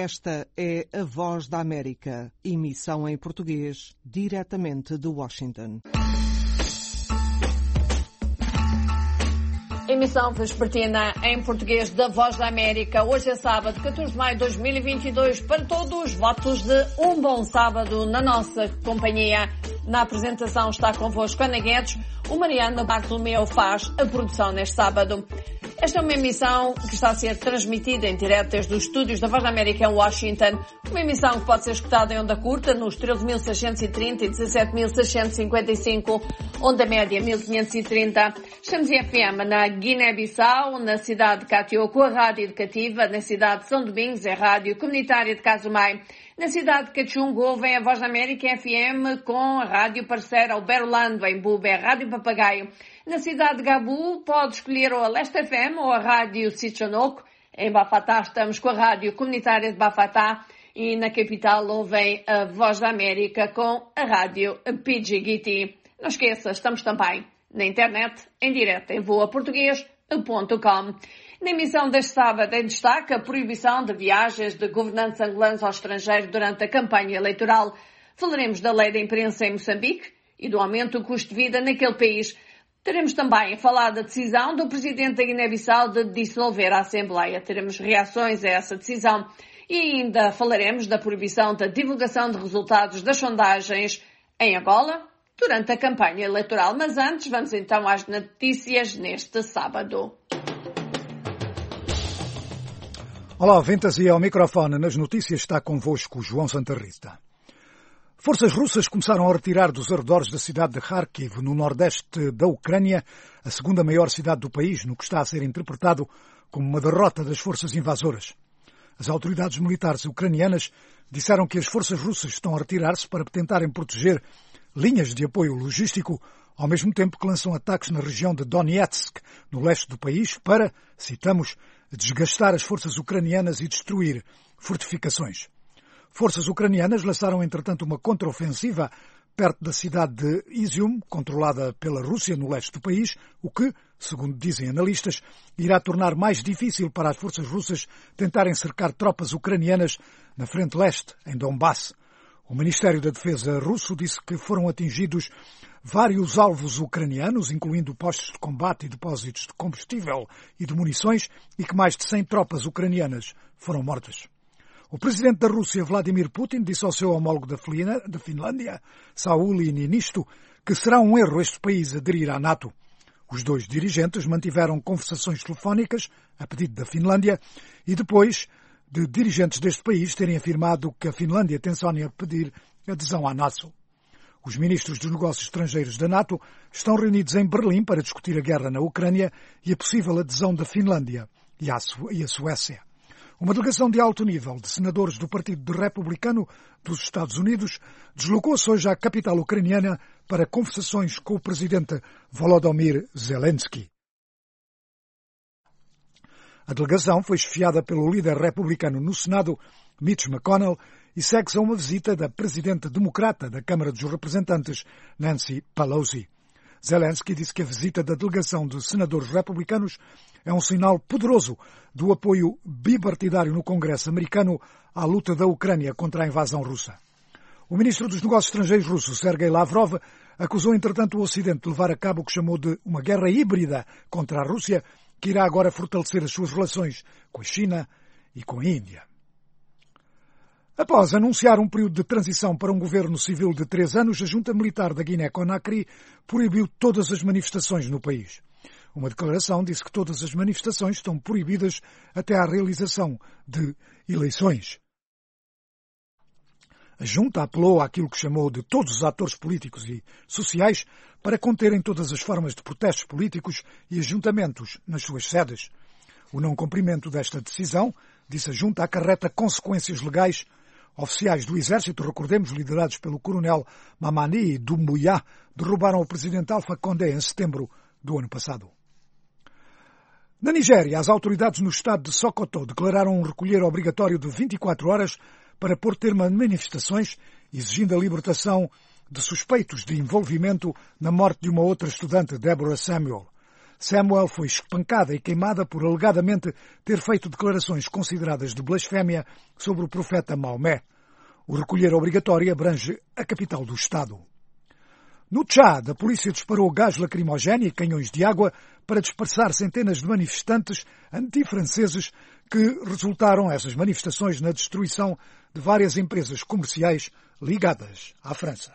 Esta é a Voz da América, emissão em português, diretamente de Washington. Emissão vespertina em português da Voz da América. Hoje é sábado, 14 de maio de 2022. Para todos, votos de um bom sábado na nossa companhia. Na apresentação está convosco Ana Guedes. O Mariana Bartolomeu faz a produção neste sábado. Esta é uma emissão que está a ser transmitida em direto desde os estúdios da Voz da América em Washington. Uma emissão que pode ser escutada em onda curta nos 13.630 e 17.655, onda média 1.530. Estamos em FM na Guiné-Bissau, na cidade de Catioco, a rádio educativa, na cidade de São Domingos, a rádio comunitária de Casumai. Na cidade de Cachungo, vem a Voz da América FM com a rádio parceira Uberlândia, em Bube, a Rádio Papagaio. Na cidade de Gabu, pode escolher ou a Leste FM ou a rádio Sichanoco. Em Bafatá estamos com a rádio comunitária de Bafatá. E na capital ouvem a Voz da América com a rádio Pidgiguiti. Não esqueça, estamos também na internet, em direto em voaportuguês.com. Na emissão deste sábado em destaque a proibição de viagens de governantes angolanos ao estrangeiro durante a campanha eleitoral. Falaremos da lei da imprensa em Moçambique e do aumento do custo de vida naquele país. Teremos também a falar da decisão do presidente da Guiné-Bissau de dissolver a Assembleia. Teremos reações a essa decisão e ainda falaremos da proibição da divulgação de resultados das sondagens em Angola durante a campanha eleitoral. Mas antes, vamos então às notícias neste sábado. Olá, ouvintes, e ao microfone nas notícias está convosco João Santa Rita. Forças russas começaram a retirar dos arredores da cidade de Kharkiv, no nordeste da Ucrânia, a segunda maior cidade do país, no que está a ser interpretado como uma derrota das forças invasoras. As autoridades militares ucranianas disseram que as forças russas estão a retirar-se para tentarem proteger linhas de apoio logístico, ao mesmo tempo que lançam ataques na região de Donetsk, no leste do país, para, citamos, desgastar as forças ucranianas e destruir fortificações. Forças ucranianas lançaram, entretanto, uma contraofensiva perto da cidade de Izium, controlada pela Rússia no leste do país, o que, segundo dizem analistas, irá tornar mais difícil para as forças russas tentarem cercar tropas ucranianas na frente leste, em Donbass. O Ministério da Defesa russo disse que foram atingidos vários alvos ucranianos, incluindo postos de combate e depósitos de combustível e de munições, e que mais de 100 tropas ucranianas foram mortas. O presidente da Rússia, Vladimir Putin, disse ao seu homólogo da Finlândia, Sauli Niinisto, que será um erro este país aderir à NATO. Os dois dirigentes mantiveram conversações telefónicas, a pedido da Finlândia, e depois de dirigentes deste país terem afirmado que a Finlândia tenciona pedir adesão à NATO. Os ministros dos negócios estrangeiros da NATO estão reunidos em Berlim para discutir a guerra na Ucrânia e a possível adesão da Finlândia e a Suécia. Uma delegação de alto nível de senadores do Partido Republicano dos Estados Unidos deslocou-se hoje à capital ucraniana para conversações com o presidente Volodymyr Zelensky. A delegação foi chefiada pelo líder republicano no Senado, Mitch McConnell, e segue-se a uma visita da presidente democrata da Câmara dos Representantes, Nancy Pelosi. Zelensky disse que a visita da delegação de senadores republicanos é um sinal poderoso do apoio bipartidário no Congresso americano à luta da Ucrânia contra a invasão russa. O ministro dos Negócios Estrangeiros russo, Sergei Lavrov, acusou, entretanto, o Ocidente de levar a cabo o que chamou de uma guerra híbrida contra a Rússia, que irá agora fortalecer as suas relações com a China e com a Índia. Após anunciar um período de transição para um governo civil de 3 anos, a junta militar da Guiné-Conakry proibiu todas as manifestações no país. Uma declaração disse que todas as manifestações estão proibidas até à realização de eleições. A junta apelou àquilo que chamou de todos os atores políticos e sociais para conterem todas as formas de protestos políticos e ajuntamentos nas suas sedes. O não cumprimento desta decisão, disse a junta, acarreta consequências legais. Oficiais do Exército, recordemos, liderados pelo coronel Mamani Doumbouya, derrubaram o presidente Alpha Condé em setembro do ano passado. Na Nigéria, as autoridades no estado de Sokoto declararam um recolher obrigatório de 24 horas para pôr termo a manifestações, exigindo a libertação de suspeitos de envolvimento na morte de uma outra estudante, Deborah Samuel. Samuel foi espancada e queimada por alegadamente ter feito declarações consideradas de blasfémia sobre o profeta Maomé. O recolher obrigatório abrange a capital do Estado. No Tchad, a polícia disparou gás lacrimogéneo e canhões de água para dispersar centenas de manifestantes anti-franceses que resultaram, essas manifestações, na destruição de várias empresas comerciais ligadas à França.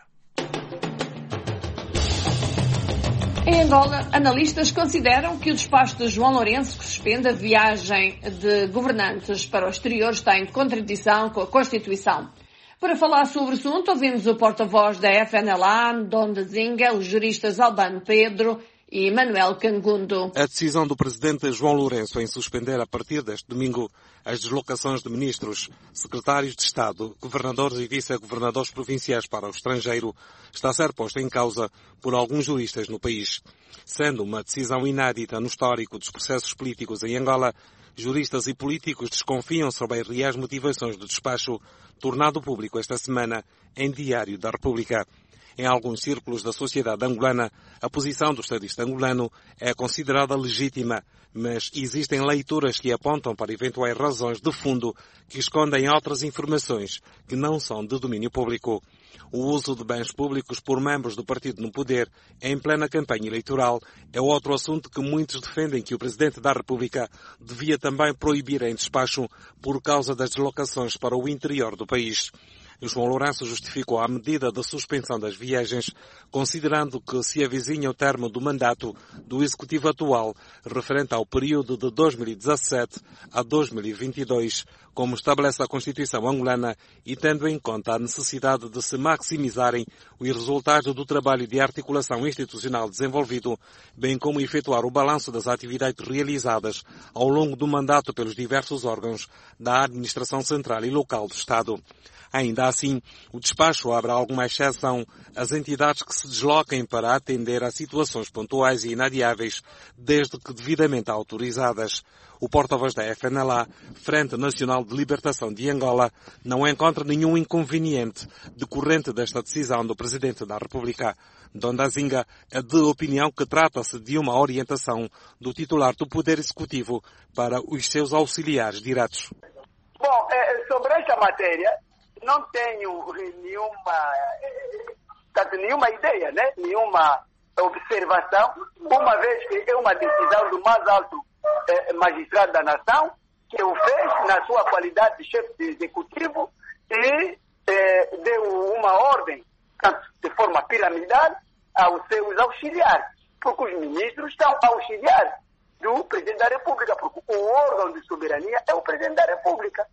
Em Angola, analistas consideram que o despacho de João Lourenço, que suspende a viagem de governantes para o exterior, está em contradição com a Constituição. Para falar sobre o assunto, ouvimos o porta-voz da FNLA, Dom Dazinga, os juristas Albano Pedro e Manuel Cangundo. A decisão do presidente João Lourenço em suspender a partir deste domingo as deslocações de ministros, secretários de Estado, governadores e vice-governadores provinciais para o estrangeiro está a ser posta em causa por alguns juristas no país. Sendo uma decisão inédita no histórico dos processos políticos em Angola, juristas e políticos desconfiam sobre as reais motivações do despacho, tornado público esta semana em Diário da República. Em alguns círculos da sociedade angolana, a posição do estadista angolano é considerada legítima, mas existem leituras que apontam para eventuais razões de fundo que escondem outras informações que não são de domínio público. O uso de bens públicos por membros do partido no poder em plena campanha eleitoral é outro assunto que muitos defendem que o Presidente da República devia também proibir em despacho por causa das deslocações para o interior do país. João Lourenço justificou a medida de suspensão das viagens, considerando que se avizinha o termo do mandato do Executivo atual, referente ao período de 2017 a 2022, como estabelece a Constituição angolana, e tendo em conta a necessidade de se maximizarem os resultados do trabalho de articulação institucional desenvolvido, bem como efetuar o balanço das atividades realizadas ao longo do mandato pelos diversos órgãos da administração central e local do Estado. Ainda assim, o despacho abre alguma exceção às entidades que se desloquem para atender a situações pontuais e inadiáveis, desde que devidamente autorizadas. O porta-voz da FNLA, Frente Nacional de Libertação de Angola, não encontra nenhum inconveniente decorrente desta decisão do Presidente da República. Dom Dazinga é de opinião que trata-se de uma orientação do titular do Poder Executivo para os seus auxiliares diretos. Bom, sobre esta matéria, não tenho nenhuma ideia, né? Nenhuma observação, uma vez que é uma decisão do mais alto magistrado da nação, que o fez na sua qualidade de chefe de executivo e deu uma ordem, de forma piramidal, aos seus auxiliares, porque os ministros são auxiliares do Presidente da República, porque o órgão de soberania é o Presidente da República,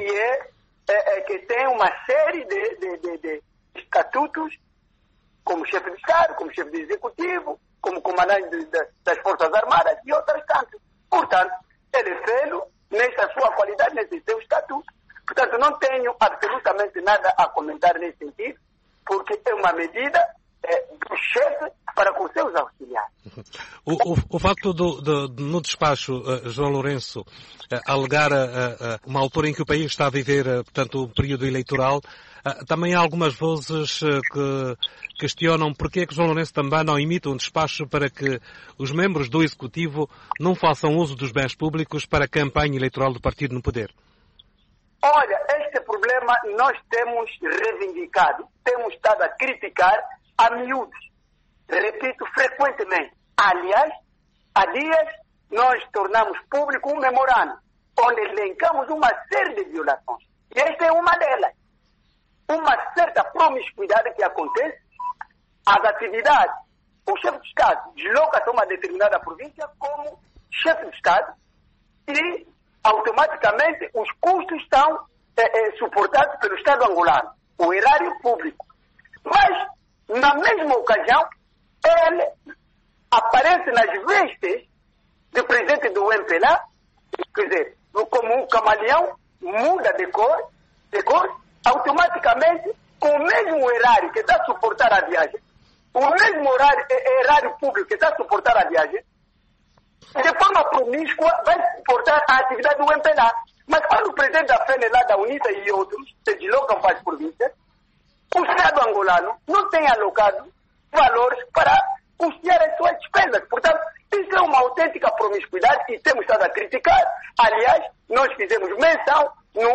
que tem uma série de estatutos, como chefe de Estado, como chefe de Executivo, como comandante das Forças Armadas e outras tantas. Portanto, ele fez nessa sua qualidade, nesse seu estatuto. Portanto, não tenho absolutamente nada a comentar nesse sentido, porque é uma medida do chefe para com seus auxiliares. O facto no despacho, João Lourenço, alegar uma altura em que o país está a viver, portanto, um período eleitoral, também há algumas vozes que questionam porque é que João Lourenço também não emite um despacho para que os membros do Executivo não façam uso dos bens públicos para a campanha eleitoral do partido no poder. Olha, este problema nós temos reivindicado, temos estado a criticar a miúdos, repito, frequentemente. Aliás, há dias nós tornamos público um memorando, onde elencamos uma série de violações. E esta é uma delas. Uma certa promiscuidade que acontece, as atividades, o chefe de Estado desloca-se a uma determinada província como chefe de Estado e automaticamente os custos são suportados pelo Estado angolano, o erário público. Mas, na mesma ocasião, ele aparece nas vestes do presidente do MPLA, quer dizer, como um camaleão, muda de cor, automaticamente, com o mesmo erário que está a suportar a viagem, o mesmo erário público que está a suportar a viagem, de forma promíscua vai suportar a atividade do MPLA. Mas quando o presidente da FNLA, da UNITA e outros se deslocam para as províncias, o Estado angolano não tem alocado valores para custear as suas despesas. Portanto, Isso é uma autêntica promiscuidade e temos estado a criticar. Aliás, nós fizemos menção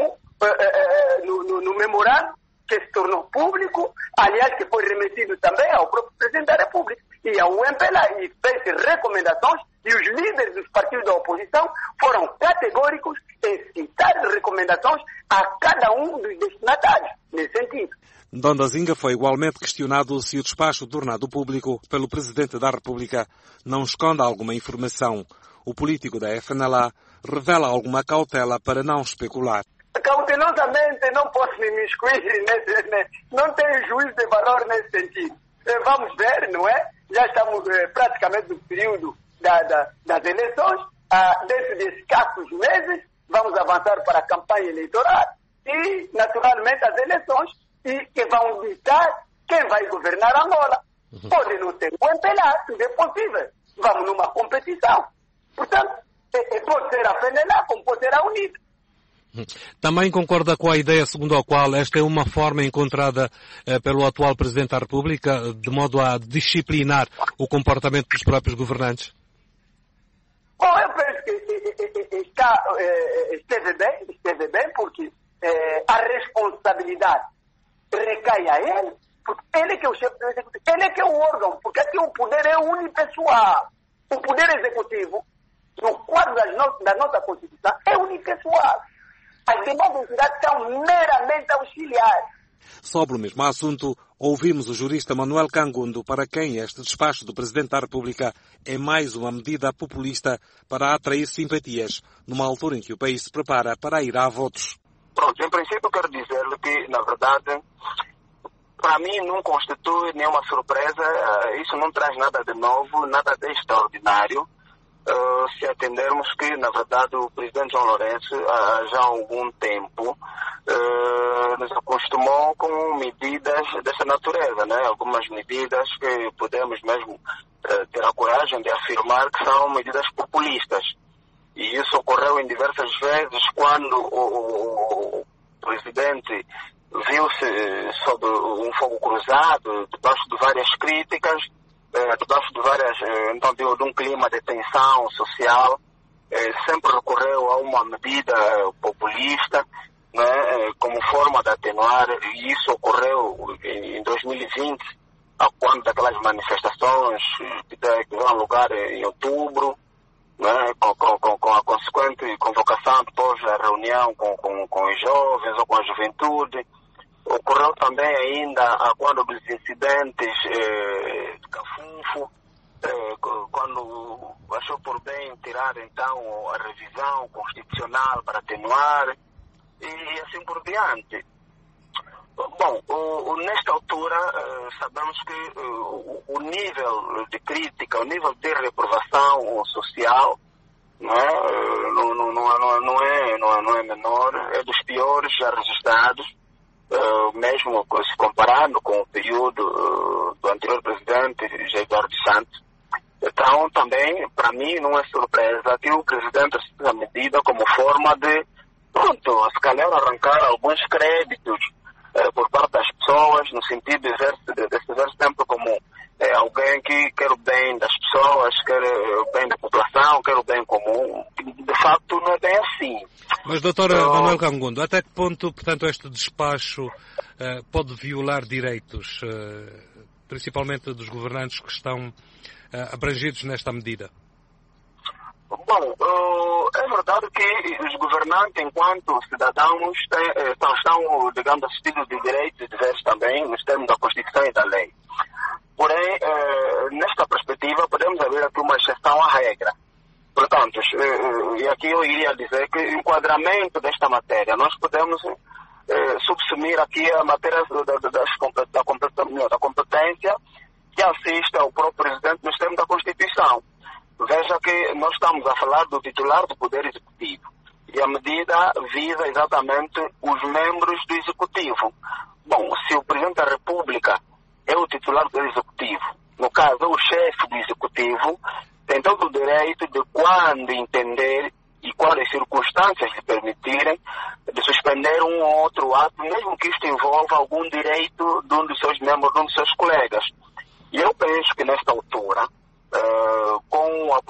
no memorando que se tornou público, aliás, que foi remetido também ao próprio Presidente da República e ao MPLA, e fez recomendações, e os líderes dos partidos da oposição foram categóricos em citar recomendações a cada um dos destinatários, nesse sentido. Dom Zinga foi igualmente questionado se o despacho tornado público pelo Presidente da República não esconde alguma informação. O político da FNLA revela alguma cautela para não especular. Cautelosamente não posso me imiscuir, não tenho juízo de valor nesse sentido. Vamos ver, não é? Já estamos praticamente no período das eleições. Dentro de escassos meses, vamos avançar para a campanha eleitoral e, naturalmente, as eleições que vão ditar quem vai governar Angola. Pode não ser o MPLA, tudo é possível. Vamos numa competição. Portanto, pode ser a FNLA, como pode ser a UNITA. Também concorda com a ideia segundo a qual esta é uma forma encontrada pelo atual Presidente da República de modo a disciplinar o comportamento dos próprios governantes? Bom, eu penso que esteve bem porque a responsabilidade recai a ele, porque ele que é o chefe do executivo, ele que é o órgão, porque aqui o poder é unipessoal. O poder executivo, no quadro da nossa Constituição, é unipessoal. As demais entidades são meramente auxiliares. Sobre o mesmo assunto, ouvimos o jurista Manuel Cangundo, para quem este despacho do Presidente da República é mais uma medida populista para atrair simpatias, numa altura em que o país se prepara para ir a votos. Pronto, em princípio quero dizer-lhe que, na verdade, para mim não constitui nenhuma surpresa, isso não traz nada de novo, nada de extraordinário. Se atendermos que, na verdade, o Presidente João Lourenço, já há algum tempo, nos acostumou com medidas dessa natureza, né? Algumas medidas que podemos mesmo ter a coragem de afirmar que são medidas populistas. E isso ocorreu em diversas vezes quando o Presidente viu-se sob um fogo cruzado, debaixo de várias críticas, debaixo de um clima de tensão social, sempre recorreu a uma medida populista, né, como forma de atenuar, e isso ocorreu em 2020, quando daquelas manifestações que deram lugar em outubro, né, com a consequente convocação depois da reunião com os jovens ou com a juventude. Ocorreu também ainda quando dos incidentes de Cafunfo, quando achou por bem tirar então a revisão constitucional para atenuar e assim por diante. Bom, nesta altura sabemos que o nível de crítica, o nível de reprovação social não é menor, é dos piores já registrados. Mesmo se comparando com o período do anterior presidente, Jair Eduardo Santos. Então, também, para mim, não é surpresa que o presidente receba a medida como forma de, se calhar, arrancar alguns créditos por parte das pessoas, no sentido de se ver sempre como alguém que quer o bem das pessoas, quer o bem da população, quer o bem comum. De facto, não é bem assim. Mas, Dr. Manuel Cangundo, até que ponto, portanto, este despacho pode violar direitos, principalmente dos governantes que estão abrangidos nesta medida? Bom, é verdade que os governantes, enquanto cidadãos, estão, digamos, assistidos de direitos e deveres também, nos termos da Constituição e da lei. Porém, nesta perspectiva, podemos haver aqui uma exceção à regra. Portanto, e aqui eu iria dizer que o enquadramento desta matéria, nós podemos subsumir aqui a matéria da competência que assiste ao próprio Presidente nos termos da Constituição. Veja que nós estamos a falar do titular do Poder Executivo e a medida visa exatamente os membros do Executivo. Bom, se o Presidente da República é o titular do Executivo, no caso é o chefe do Executivo, tem todo o direito de, quando entender e quais circunstâncias lhe permitirem, de suspender um ou outro ato, mesmo que isto envolva algum direito de um dos seus membros, de um dos seus colegas. E eu penso que nesta altura, com a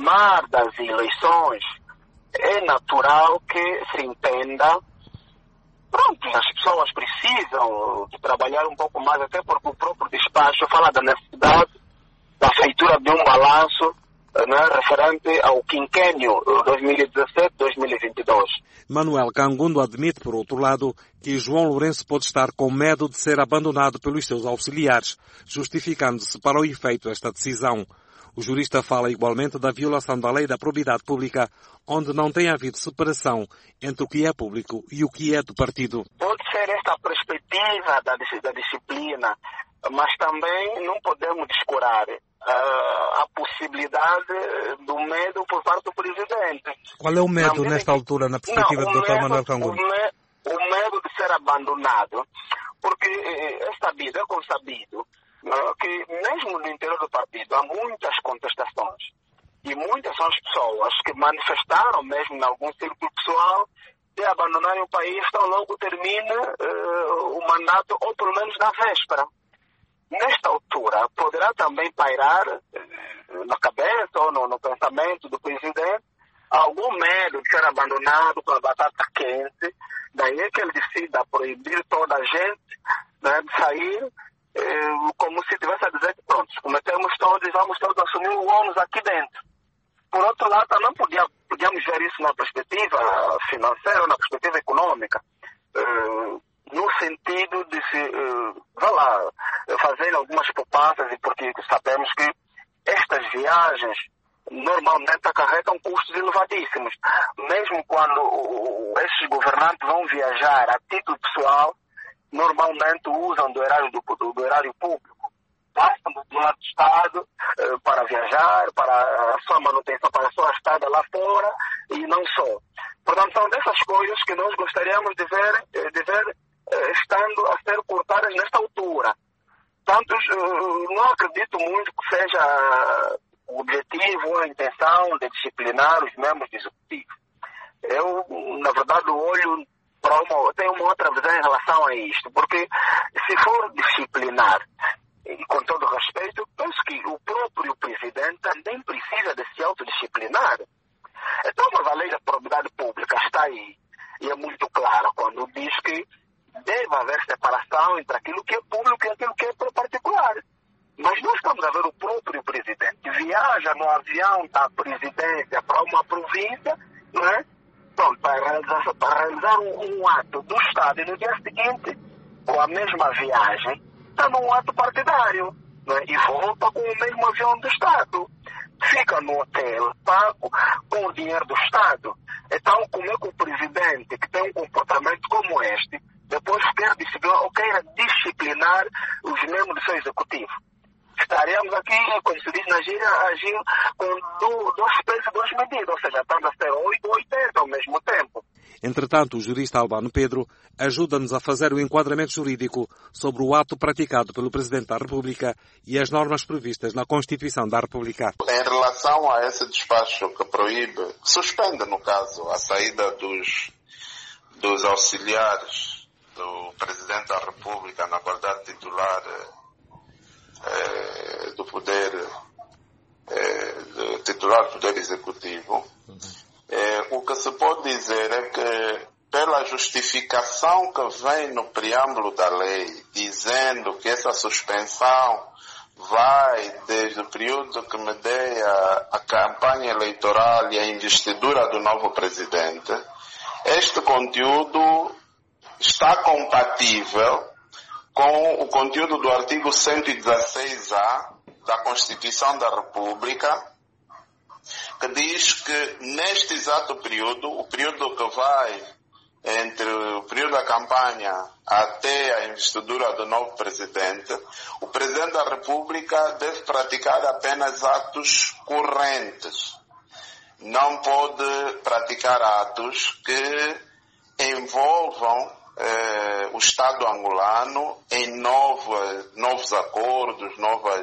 aproximar das eleições, é natural que se entenda, pronto, as pessoas precisam de trabalhar um pouco mais, até porque o próprio despacho fala da necessidade da feitura de um balanço, né, referente ao quinquênio 2017-2022. Manuel Cangundo admite, por outro lado, que João Lourenço pode estar com medo de ser abandonado pelos seus auxiliares, justificando-se para o efeito esta decisão. O jurista fala igualmente da violação da lei da probidade pública, onde não tem havido separação entre o que é público e o que é do partido. Pode ser esta a perspectiva da disciplina, mas também não podemos descurar a possibilidade do medo por parte do presidente. Qual é o medo nesta altura, na perspectiva do Dr. Manuel Cangundo? O medo de ser abandonado, porque é sabido, é consabido, que mesmo no interior do partido há muitas contestações e muitas são as pessoas que manifestaram mesmo em algum círculo pessoal de abandonarem o país tão logo termina o mandato, ou pelo menos na véspera. Nesta altura, poderá também pairar na cabeça ou no pensamento do presidente algum medo de ser abandonado com a batata quente, daí é que ele decida proibir toda a gente, né, de sair, como se estivesse a dizer que pronto, cometemos todos e vamos todos assumir o ônus aqui dentro. Por outro lado, também podíamos ver isso na perspectiva financeira, na perspectiva econômica, no sentido de se, fazer algumas poupanças, porque sabemos que estas viagens normalmente acarretam custos elevadíssimos. Mesmo quando esses governantes vão viajar a título pessoal, normalmente usam do erário público. Gastam do dinheiro do Estado para viajar, para a sua manutenção, para a sua estada lá fora e não só. Portanto, são dessas coisas que nós gostaríamos de ver estando a ser cortadas nesta altura. Portanto, não acredito muito que seja o objetivo, a intenção de disciplinar os membros do Executivo. Eu, na verdade, olho tenho uma outra visão em relação a isto, porque se for disciplinar, e com todo respeito, penso que o próprio presidente também precisa de se autodisciplinar. Então, mas a lei da probidade pública está aí, e é muito clara quando diz que deve haver separação entre aquilo que é público e aquilo que é particular. Mas nós estamos a ver o próprio presidente viaja no avião da presidência para uma província, não é? Pronto, para realizar um ato do Estado, e no dia seguinte, com a mesma viagem, está num ato partidário, não é? E volta com o mesmo avião do Estado. Fica no hotel, pago com o dinheiro do Estado. Então, como é que o presidente, que tem um comportamento como este, depois queira disciplinar os membros do seu executivo? Estaremos aqui, como se diz na gíria, agindo com dois pesos e duas medidas, ou seja, estamos a ser 8 ou 80 ao mesmo tempo. Entretanto, o jurista Albano Pedro ajuda-nos a fazer o enquadramento jurídico sobre o ato praticado pelo Presidente da República e as normas previstas na Constituição da República. Em relação a esse despacho que proíbe, suspende, no caso, a saída dos auxiliares do Presidente da República na qualidade titular do poder titular do poder executivo, o que se pode dizer é que pela justificação que vem no preâmbulo da lei, dizendo que essa suspensão vai desde o período que medeia a campanha eleitoral e a investidura do novo presidente, este conteúdo está compatível com o conteúdo do artigo 116A da Constituição da República, que diz que neste exato período, o período que vai entre o período da campanha até a investidura do novo presidente, o Presidente da República deve praticar apenas atos correntes. Não pode praticar atos que envolvam o Estado angolano em novos acordos,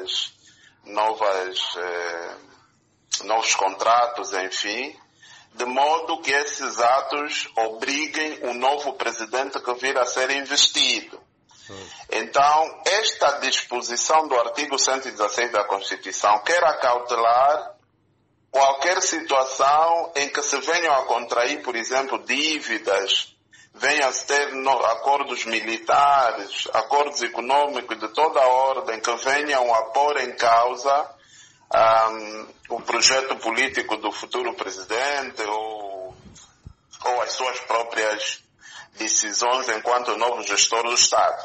novos contratos, enfim, de modo que esses atos obriguem o novo presidente que vir a ser investido. Então, esta disposição do artigo 116 da Constituição quer acautelar qualquer situação em que se venham a contrair, por exemplo, dívidas, venham a ter acordos militares, acordos econômicos de toda a ordem que venham a pôr em causa o projeto político do futuro presidente ou as suas próprias decisões enquanto novo gestor do Estado.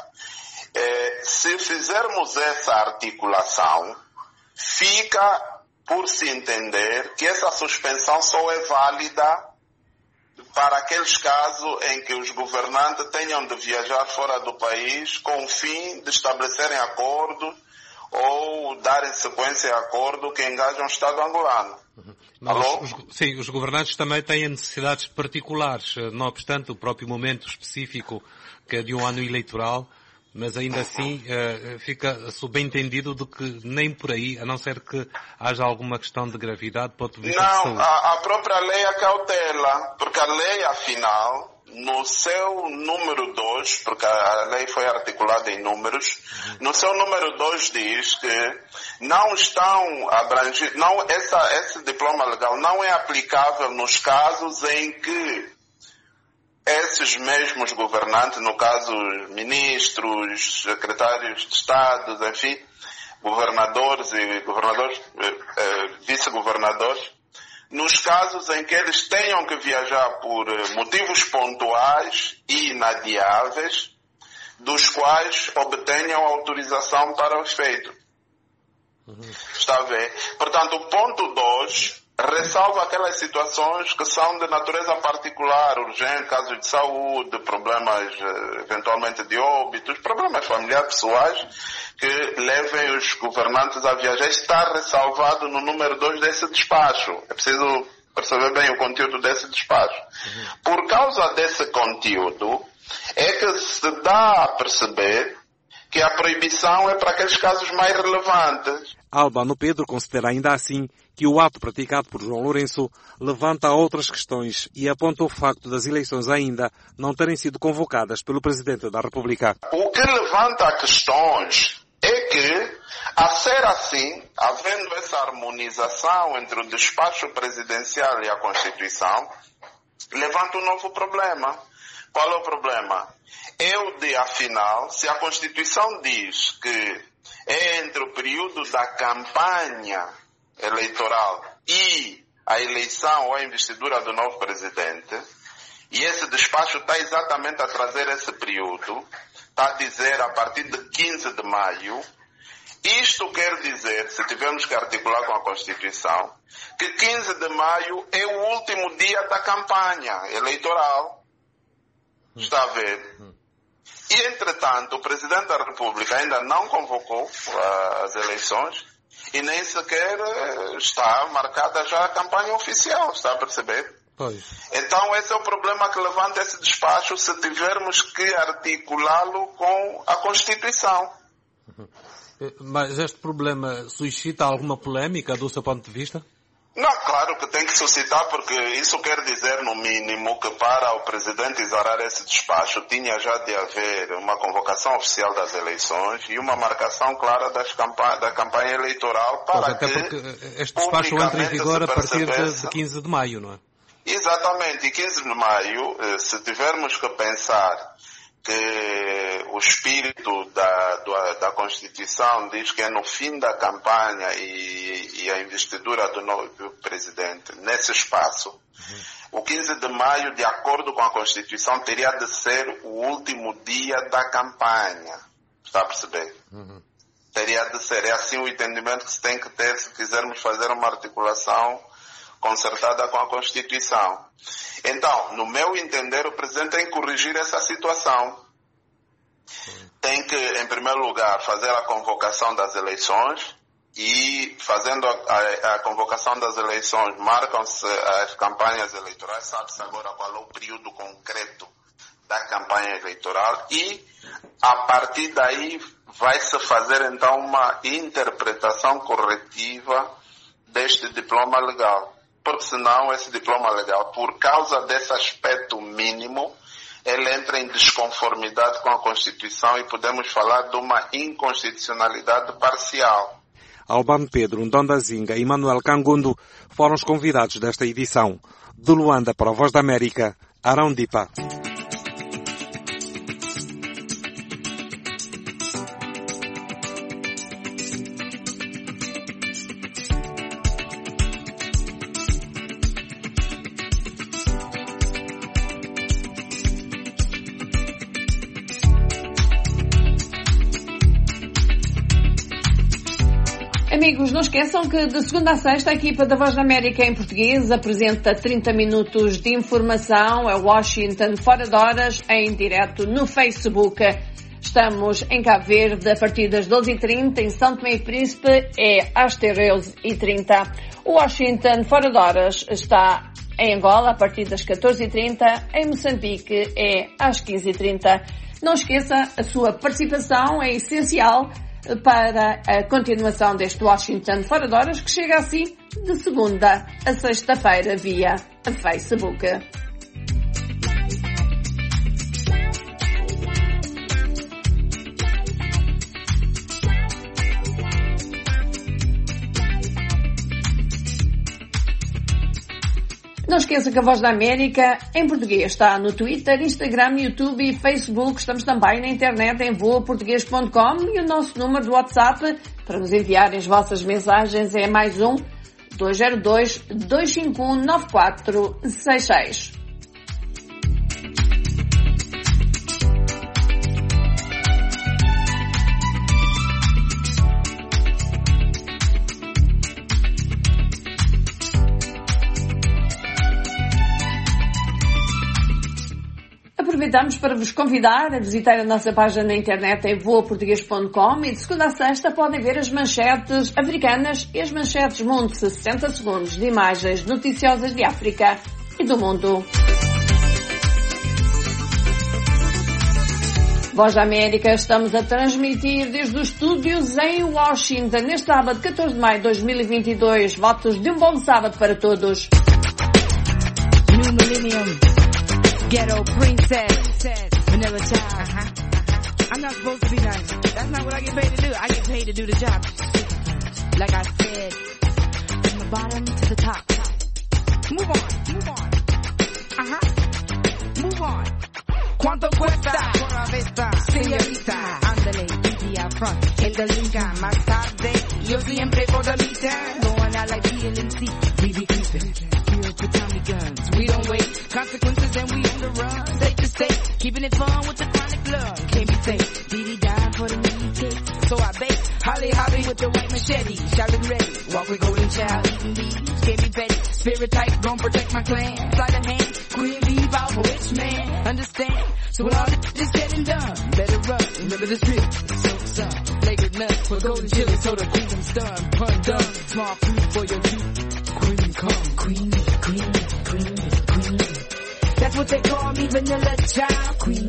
Se fizermos essa articulação, fica por se entender que essa suspensão só é válida para aqueles casos em que os governantes tenham de viajar fora do país com o fim de estabelecerem acordo ou darem sequência a acordo que engajam o Estado angolano. Sim, os governantes também têm necessidades particulares, não obstante o próprio momento específico que é de um ano eleitoral, mas ainda assim fica subentendido de que nem por aí, a não ser que haja alguma questão de gravidade, ponto de vista de saúde. A própria lei acautela, porque a lei, afinal, no seu número 2, porque a lei foi articulada em números, no seu número 2 diz que não estão abrangidos, esse diploma legal não é aplicável nos casos em que esses mesmos governantes, no caso ministros, secretários de Estado, enfim, governadores e vice-governadores, nos casos em que eles tenham que viajar por motivos pontuais e inadiáveis, dos quais obtenham autorização para o efeito. Está a ver? Portanto, o ponto 2 ressalva aquelas situações que são de natureza particular, urgente, casos de saúde, problemas eventualmente de óbitos, problemas familiares pessoais que levem os governantes a viajar. Está ressalvado no número 2 desse despacho. É preciso perceber bem o conteúdo desse despacho. Por causa desse conteúdo, é que se dá a perceber que a proibição é para aqueles casos mais relevantes. Albano Pedro considera ainda assim que o ato praticado por João Lourenço levanta outras questões e aponta o facto das eleições ainda não terem sido convocadas pelo Presidente da República. O que levanta questões é que, a ser assim, havendo essa harmonização entre o despacho presidencial e a Constituição, levanta um novo problema. Qual é o problema? É o de, afinal, se a Constituição diz que é entre o período da campanha eleitoral e a eleição ou a investidura do novo presidente, e esse despacho está exatamente a trazer esse período, está a dizer a partir de 15 de maio, isto quer dizer, se tivermos que articular com a Constituição, que 15 de maio é o último dia da campanha eleitoral. Está a ver? E, entretanto, o Presidente da República ainda não convocou as eleições e nem sequer está marcada já a campanha oficial, está a perceber? Pois. Então, esse é o problema que levanta esse despacho se tivermos que articulá-lo com a Constituição. Mas este problema suscita alguma polémica do seu ponto de vista? Não, claro que tem que suscitar, porque isso quer dizer, no mínimo, que para o Presidente exorar esse despacho tinha já de haver uma convocação oficial das eleições e uma marcação clara da campanha eleitoral para até que porque este despacho entra em vigor a partir de 15 de maio, não é? Exatamente, e 15 de maio, se tivermos que pensar que o espírito da Constituição diz que é no fim da campanha e a investidura do novo presidente nesse espaço, o 15 de maio, de acordo com a Constituição, teria de ser o último dia da campanha. Está a perceber? Teria de ser. É assim o entendimento que se tem que ter se quisermos fazer uma articulação concertada com a Constituição. Então, no meu entender, o Presidente tem que corrigir essa situação. Tem que, em primeiro lugar, fazer a convocação das eleições e, fazendo a convocação das eleições, marcam-se as campanhas eleitorais, sabe-se agora qual é o período concreto da campanha eleitoral e, a partir daí, vai-se fazer, então, uma interpretação corretiva deste diploma legal. Porque senão esse diploma legal, por causa desse aspecto mínimo, ele entra em desconformidade com a Constituição e podemos falar de uma inconstitucionalidade parcial. Albano Pedro, Ndonda Zinga e Manuel Cangundo foram os convidados desta edição. De Luanda para a Voz da América, Arão Dipa. Amigos, não esqueçam que de segunda a sexta a equipa da Voz da América em português apresenta 30 minutos de informação a Washington fora de horas em direto no Facebook. Estamos em Cabo Verde a partir das 12h30, em São Tomé e Príncipe é às 13h30. O Washington fora de horas está em Angola a partir das 14h30, em Moçambique é às 15h30. Não esqueça, a sua participação é essencial para a continuação deste Washington fora de horas, que chega assim de segunda a sexta-feira via Facebook. Não esqueça que a Voz da América em português está no Twitter, Instagram, YouTube e Facebook. Estamos também na internet em voaportugues.com e o nosso número de WhatsApp para nos enviarem as vossas mensagens é mais 202-251-9466. Aproveitamos para vos convidar a visitar a nossa página na internet em voaportugues.com e de segunda a sexta podem ver as manchetes africanas e as manchetes mundo, 60 segundos de imagens noticiosas de África e do mundo. Voz da América, estamos a transmitir desde os estúdios em Washington neste sábado, 14 de maio de 2022. Votos de um bom sábado para todos. New Millennium. Ghetto princess, vanilla child. I'm not supposed to be nice. That's not what I get paid to do. I get paid to do the job. Like I said, from the bottom to the top. Move on. Move on. ¿Cuánto cuesta? Por vista, señorita. Ándale, easy out front. En the Lincoln, más tarde. Yo siempre for the meter. Going out like PLNC. BB creeping. For Tommy guns, we don't wait. Consequences and we on the run. State to state, keeping it fun with the chronic love. Can't be fake. Diddy died for the meat cake, so I bake. Holly with the white machete. Shout it ready. Walk with golden child, eating these. Can't be petty. Spirit tight, gon' protect my clan. Slide a hand, queen leave out for rich man. Understand? So when all this is said and done, better run. Remember the spirit. So some flagrant nuts for golden chili, so the kingdom stun. Pun done. Small food for your youth. Queen come, queen. That's what they call me, vanilla child. Queen.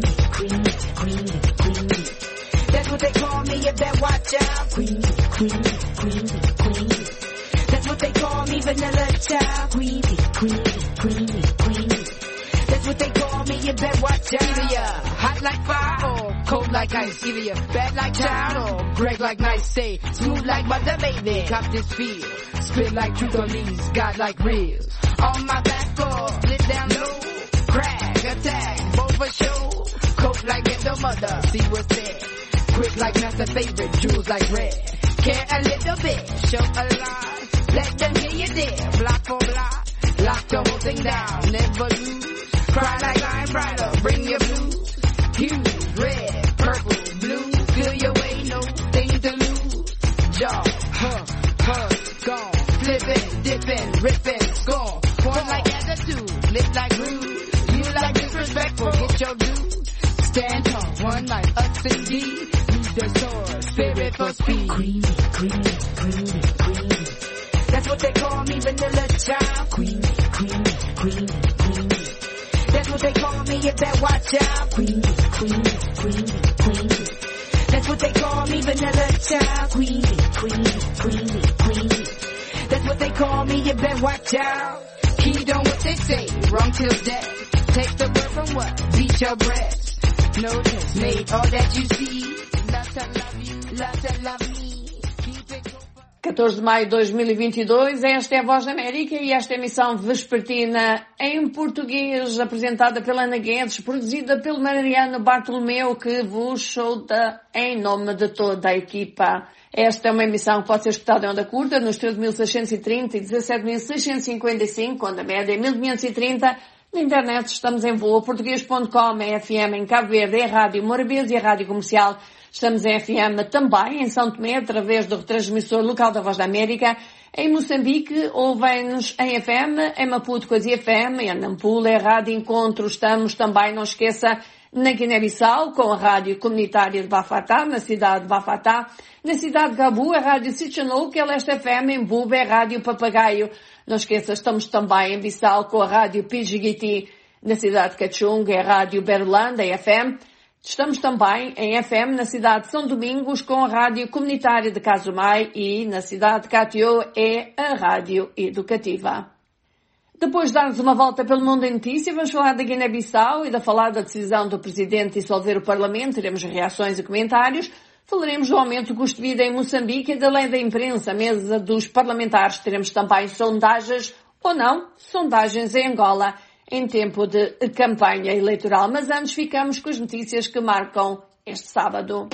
That's what they call me, you better watch out. Queen. That's what they call me, vanilla child. Queen. That's what they call me, you better watch out. Either you're hot like fire or cold like ice. Either you're bad like child or Greg like nice. Say, smooth like butter, baby. Cop this feel. Spit like truth on these, God like reels. On my back or split down low. Crack, attack, both for show. Coat like ghetto mother, see what's there. Quick like master favorite, jewels like red. Care a little bit, show a lot. Let them hear you there, block for block. Lock the whole thing down, never lose. Cry like I'm brighter, bring your blues. Hues, red, purple, blue. Feel your way, no thing to lose. Jaw, gone. Flippin', dippin', rippin', score. One like attitude, lip like rude. You like disrespectful, get your dues. Stand tall, one like us indeed. Use the sword, spirit for speed. Queen. That's what they call me, vanilla child. Queen. That's what they call me, you better watch out. Queen. That's what they call me, vanilla child. Queen. That's what they call me, you better watch out. Key on what they say, wrong till death. Take the word from what? Beat your breast. Notice, made all that you see. Lots I love you, lots I love me. Keep it going. 14 de maio de 2022, esta é a Voz da América e esta emissão vespertina em português, apresentada pela Ana Guedes, produzida pelo Mariano Bartolomeu, que vos saúda em nome de toda a equipa. Esta é uma emissão que pode ser escutada em onda curta, nos 13.630 e 17.655, quando a média é 1.530. Na internet estamos em voo, português.com, é FM em Cabo Verde, é Rádio Morabeza e a Rádio Comercial. Estamos em FM também, em São Tomé, através do retransmissor local da Voz da América. Em Moçambique, ouvem-nos em FM, em Maputo, Coisia FM, em Nampula, é Rádio Encontro. Estamos também, não esqueça, na Guiné-Bissau, com a Rádio Comunitária de Bafatá, na cidade de Bafatá. Na cidade de Gabu, a Rádio Sichanou, que é Leste FM, em Buba, é Rádio Papagaio. Não esqueça, estamos também em Bissau, com a Rádio Pijiguiti. Na cidade de Cachunga, é a Rádio Berlanda, é FM. Estamos também em FM na cidade de São Domingos com a Rádio Comunitária de Casumai e na cidade de Catió é a Rádio Educativa. Depois de darmos uma volta pelo mundo em notícia, vamos falar da Guiné-Bissau e da falar da decisão do Presidente de dissolver o Parlamento. Teremos reações e comentários. Falaremos do aumento do custo de vida em Moçambique e da lei da imprensa, a mesa dos parlamentares. Teremos também sondagens ou não, sondagens em Angola, em tempo de campanha eleitoral. Mas antes ficamos com as notícias que marcam este sábado.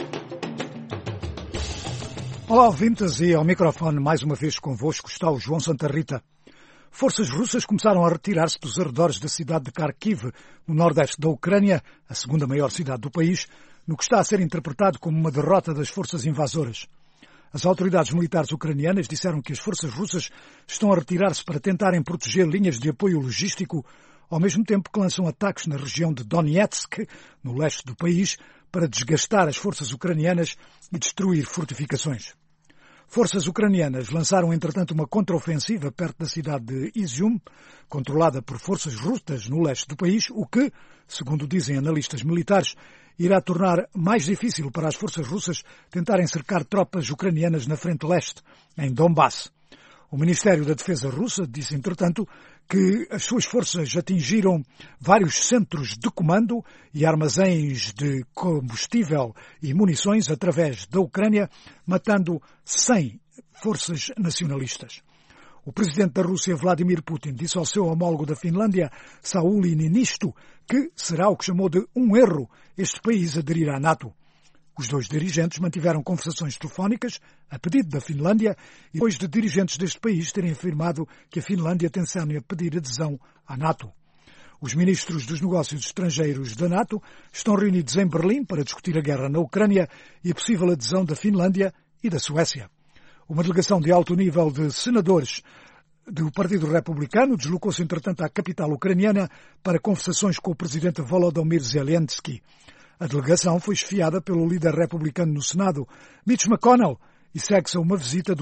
Olá, ouvintes, e ao microfone mais uma vez convosco está o João Santa Rita. Forças russas começaram a retirar-se dos arredores da cidade de Kharkiv, no nordeste da Ucrânia, a segunda maior cidade do país, no que está a ser interpretado como uma derrota das forças invasoras. As autoridades militares ucranianas disseram que as forças russas estão a retirar-se para tentarem proteger linhas de apoio logístico, ao mesmo tempo que lançam ataques na região de Donetsk, no leste do país, para desgastar as forças ucranianas e destruir fortificações. Forças ucranianas lançaram, entretanto, uma contraofensiva perto da cidade de Izium, controlada por forças russas no leste do país, o que, segundo dizem analistas militares, irá tornar mais difícil para as forças russas tentarem cercar tropas ucranianas na frente leste, em Donbass. O Ministério da Defesa russa disse, entretanto, que as suas forças atingiram vários centros de comando e armazéns de combustível e munições através da Ucrânia, matando 100 forças nacionalistas. O presidente da Rússia, Vladimir Putin, disse ao seu homólogo da Finlândia, Sauli Niinisto, que será o que chamou de um erro este país aderir à NATO. Os dois dirigentes mantiveram conversações telefónicas, a pedido da Finlândia, e depois de dirigentes deste país terem afirmado que a Finlândia tenciona pedir adesão à NATO. Os ministros dos negócios estrangeiros da NATO estão reunidos em Berlim para discutir a guerra na Ucrânia e a possível adesão da Finlândia e da Suécia. Uma delegação de alto nível de senadores do Partido Republicano deslocou-se, entretanto, à capital ucraniana para conversações com o presidente Volodymyr Zelensky. A delegação foi esfiada pelo líder republicano no Senado, Mitch McConnell, e segue-se a uma visita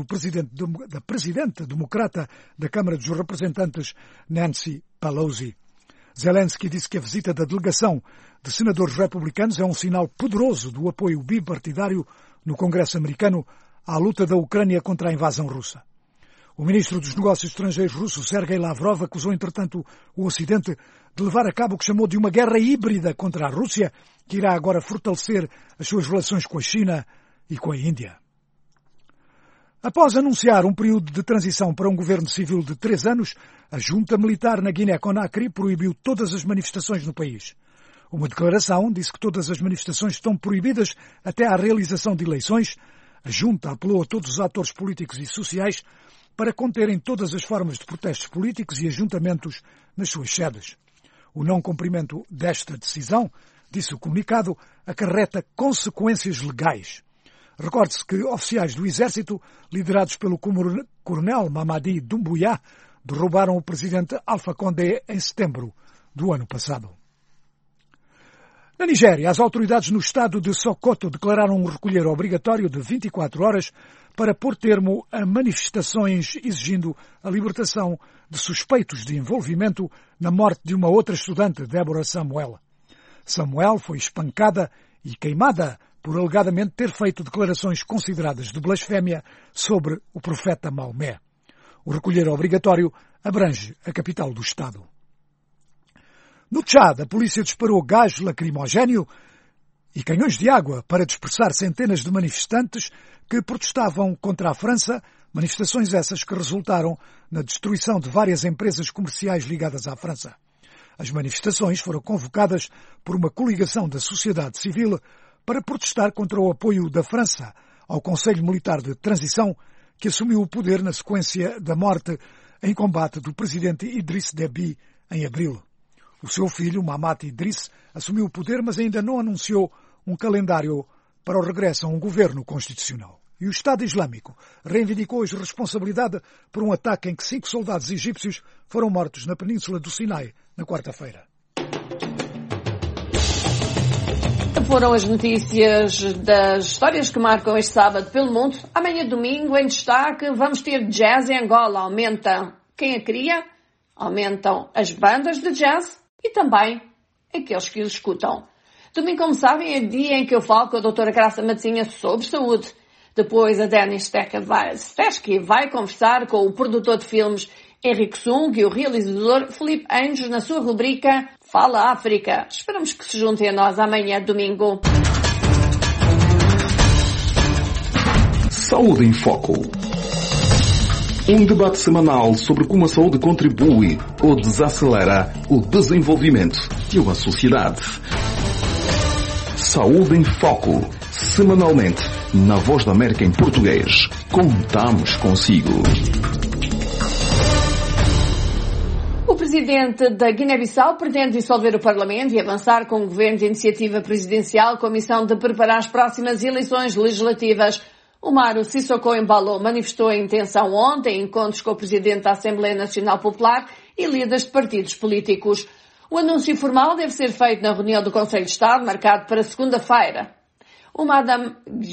da presidente democrata da Câmara dos Representantes, Nancy Pelosi. Zelensky disse que a visita da delegação de senadores republicanos é um sinal poderoso do apoio bipartidário no Congresso americano à luta da Ucrânia contra a invasão russa. O ministro dos Negócios Estrangeiros russo, Sergei Lavrov, acusou, entretanto, o Ocidente de levar a cabo o que chamou de uma guerra híbrida contra a Rússia, que irá agora fortalecer as suas relações com a China e com a Índia. Após anunciar um período de transição para um governo civil de 3 anos, a junta militar na Guiné-Conakry proibiu todas as manifestações no país. Uma declaração disse que todas as manifestações estão proibidas até à realização de eleições. A junta apelou a todos os atores políticos e sociais para conterem todas as formas de protestos políticos e ajuntamentos nas suas sedes. O não cumprimento desta decisão, disse o comunicado, acarreta consequências legais. Recorde-se que oficiais do Exército, liderados pelo coronel Mamadi Doumbouya, derrubaram o presidente Alpha Condé em setembro do ano passado. Na Nigéria, as autoridades no estado de Sokoto declararam um recolher obrigatório de 24 horas para pôr termo a manifestações exigindo a libertação de suspeitos de envolvimento na morte de uma outra estudante, Deborah Samuel. Samuel foi espancada e queimada por alegadamente ter feito declarações consideradas de blasfémia sobre o profeta Maomé. O recolher obrigatório abrange a capital do estado. No Tchad, a polícia disparou gás lacrimogéneo e canhões de água para dispersar centenas de manifestantes que protestavam contra a França Manifestações essas que resultaram na destruição de várias empresas comerciais ligadas à França. As manifestações foram convocadas por uma coligação da sociedade civil para protestar contra o apoio da França ao Conselho Militar de Transição, que assumiu o poder na sequência da morte em combate do presidente Idriss Déby em abril. O seu filho, Mahamat Idriss, assumiu o poder, mas ainda não anunciou um calendário para o regresso a um governo constitucional. E o Estado Islâmico reivindicou hoje responsabilidade por um ataque em que 5 soldados egípcios foram mortos na península do Sinai na quarta-feira. Foram as notícias das histórias que marcam este sábado pelo mundo. Amanhã, domingo, em destaque, vamos ter jazz em Angola. Aumenta quem a cria, aumentam as bandas de jazz e também aqueles que os escutam. Domingo, como sabem, é dia em que eu falo com a doutora Graça Matezinha sobre saúde. Depois a Dani Stechke vai conversar com o produtor de filmes Henrique Sung e o realizador Felipe Anjos na sua rubrica Fala África. Esperamos que se juntem a nós amanhã, domingo. Saúde em Foco. Um debate semanal sobre como a saúde contribui ou desacelera o desenvolvimento de uma sociedade. Saúde em Foco. Semanalmente, na Voz da América em português. Contamos consigo. O presidente da Guiné-Bissau pretende dissolver o Parlamento e avançar com um governo de iniciativa presidencial com a missão de preparar as próximas eleições legislativas. Umaru Sissoko Embalo manifestou a intenção ontem em encontros com o presidente da Assembleia Nacional Popular e líderes de partidos políticos. O anúncio formal deve ser feito na reunião do Conselho de Estado, marcado para segunda-feira. O Madame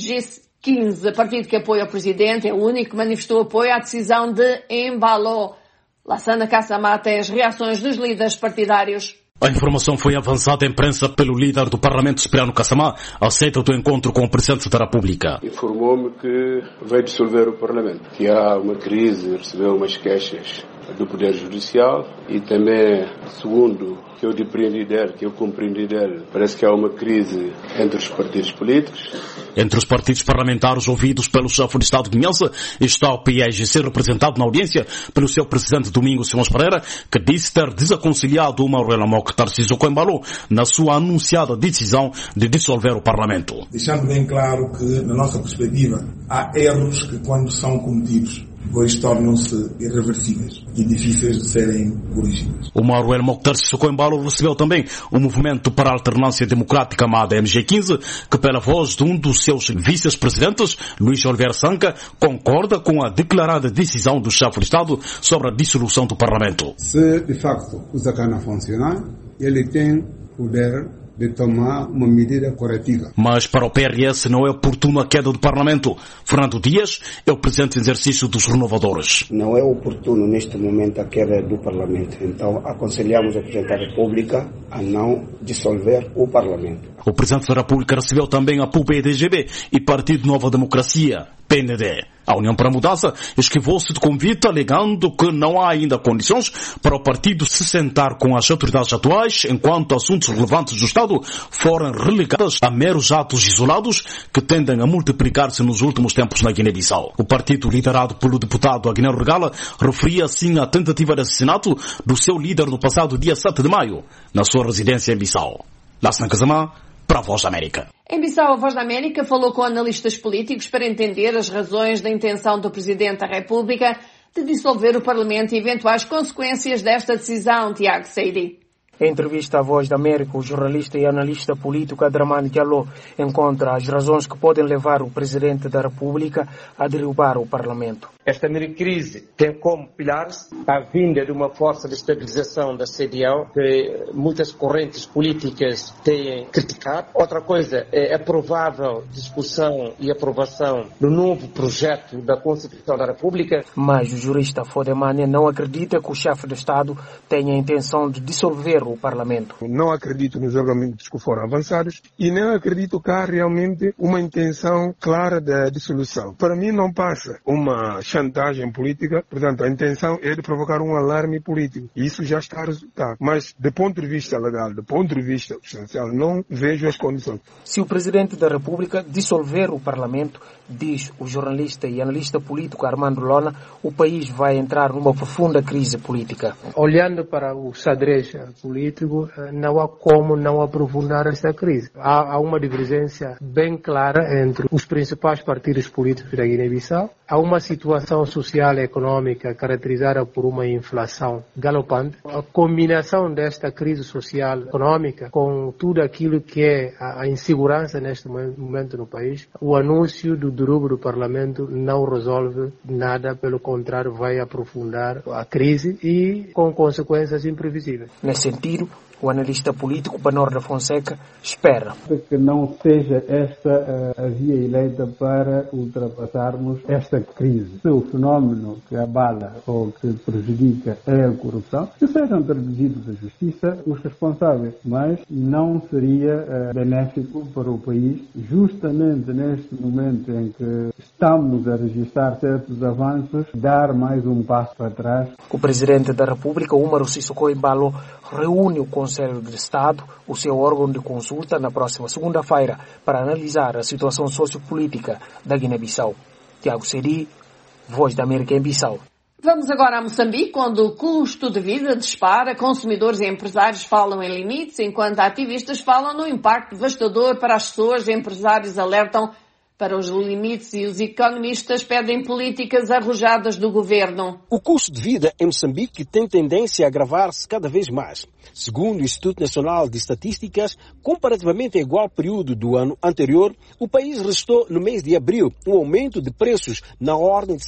G15, partido que apoia o presidente, é o único que manifestou apoio à decisão de Embalo. Lassana Kassamá tem as reações dos líderes partidários. A informação foi avançada à imprensa pelo líder do Parlamento, Cipriano Kassamá, à sede do encontro com o Presidente da República. Informou-me que vai dissolver o Parlamento, que há uma crise, recebeu umas queixas do Poder Judicial e também, segundo que eu compreendi dele, parece que há uma crise entre os partidos políticos. Entre os partidos parlamentares ouvidos pelo chefe de Estado guineense está o PAIGC, representado na audiência pelo seu presidente Domingos Simões Pereira, que disse ter desaconselhado o Maruela Mokhtar Sissoko Embalo na sua anunciada decisão de dissolver o Parlamento. Deixando bem claro que, na nossa perspectiva, há erros que, quando são cometidos, depois tornam-se irreversíveis e difíceis de serem corrigidos. O Maruela Mokhtar Sissoko Embalo recebeu também o Movimento para a Alternância Democrática, amada MG15, que pela voz de um dos seus vice-presidentes, Luís Oliveira Sanca, concorda com a declarada decisão do chefe de Estado sobre a dissolução do Parlamento. Se de facto o Zacana funcionar, ele tem poder de tomar uma medida corretiva. Mas para o PRS não é oportuno a queda do Parlamento. Fernando Dias é o presidente em exercício dos renovadores. Não é oportuno neste momento a queda do Parlamento. Então aconselhamos ao Presidente da República a não dissolver o Parlamento. O Presidente da República recebeu também a PUB-DGB e Partido Nova Democracia, PND. A União para a Mudança esquivou-se do convite, alegando que não há ainda condições para o partido se sentar com as autoridades atuais, enquanto assuntos relevantes do Estado forem relegados a meros atos isolados que tendem a multiplicar-se nos últimos tempos na Guiné-Bissau. O partido, liderado pelo deputado Aguinaldo Regala, referia assim a tentativa de assassinato do seu líder no passado dia 7 de maio, na sua residência em Bissau. Lassana Kassamá, para a Voz da América. Em Bissau, a Voz da América falou com analistas políticos para entender as razões da intenção do Presidente da República de dissolver o Parlamento e eventuais consequências desta decisão, Tiago Seidi. Em entrevista à Voz da América, o jornalista e analista político Adramani Diallo encontra as razões que podem levar o Presidente da República a derrubar o Parlamento. Esta mini-crise tem como pilares a vinda de uma força de estabilização da CDAO, que muitas correntes políticas têm criticado. Outra coisa é a provável discussão e aprovação do novo projeto da Constituição da República. Mas o jurista Fodemania não acredita que o chefe de Estado tenha a intenção de dissolver o Parlamento. Não acredito nos argumentos que foram avançados e não acredito que há realmente uma intenção clara da dissolução. Para mim não passa uma chantagem política. Portanto, a intenção é de provocar um alarme político. E isso já está a resultar. Mas, do ponto de vista legal, do ponto de vista substancial, não vejo as condições. Se o Presidente da República dissolver o Parlamento, diz o jornalista e analista político Armando Lona, o país vai entrar numa profunda crise política. Olhando para o xadrez político, não há como não aprofundar esta crise. Há uma divergência bem clara entre os principais partidos políticos da Guiné-Bissau. Há uma situação social e econômica caracterizada por uma inflação galopante. A combinação desta crise social e econômica com tudo aquilo que é a insegurança neste momento no país, o anúncio do derrubo do Parlamento não resolve nada, pelo contrário, vai aprofundar a crise e com consequências imprevisíveis. Nesse sentido, o analista político Banor da Fonseca espera que não seja esta a via eleita para ultrapassarmos esta crise. Se o fenómeno que abala ou que prejudica é a corrupção, que sejam traduzidos à justiça os responsáveis, mas não seria benéfico para o país, justamente neste momento em que estamos a registrar certos avanços, dar mais um passo para trás. O Presidente da República, Umaru Sissoko Embalo, reúne o Conselho de Estado, o seu órgão de consulta, na próxima segunda-feira, para analisar a situação sociopolítica da Guiné-Bissau. Tiago Seri, Voz da América em Bissau. Vamos agora a Moçambique, onde o custo de vida dispara, consumidores e empresários falam em limites, enquanto ativistas falam no impacto devastador para as pessoas. Empresários alertam para os limites e os economistas pedem políticas arrojadas do governo. O custo de vida em Moçambique tem tendência a agravar-se cada vez mais. Segundo o Instituto Nacional de Estatísticas, comparativamente ao igual período do ano anterior, o país registrou no mês de abril um aumento de preços na ordem de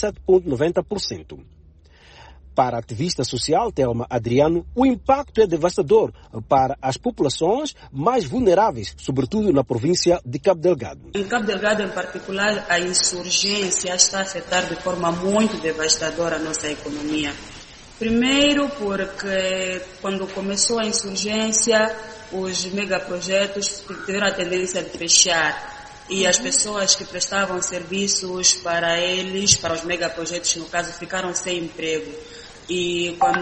7,90%. Para a ativista social Thelma Adriano, o impacto é devastador para as populações mais vulneráveis, sobretudo na província de Cabo Delgado. Em Cabo Delgado, em particular, a insurgência está a afetar de forma muito devastadora a nossa economia. Primeiro porque quando começou a insurgência, os megaprojetos tiveram a tendência de fechar. E as pessoas que prestavam serviços para eles, para os megaprojetos no caso, ficaram sem emprego. E quando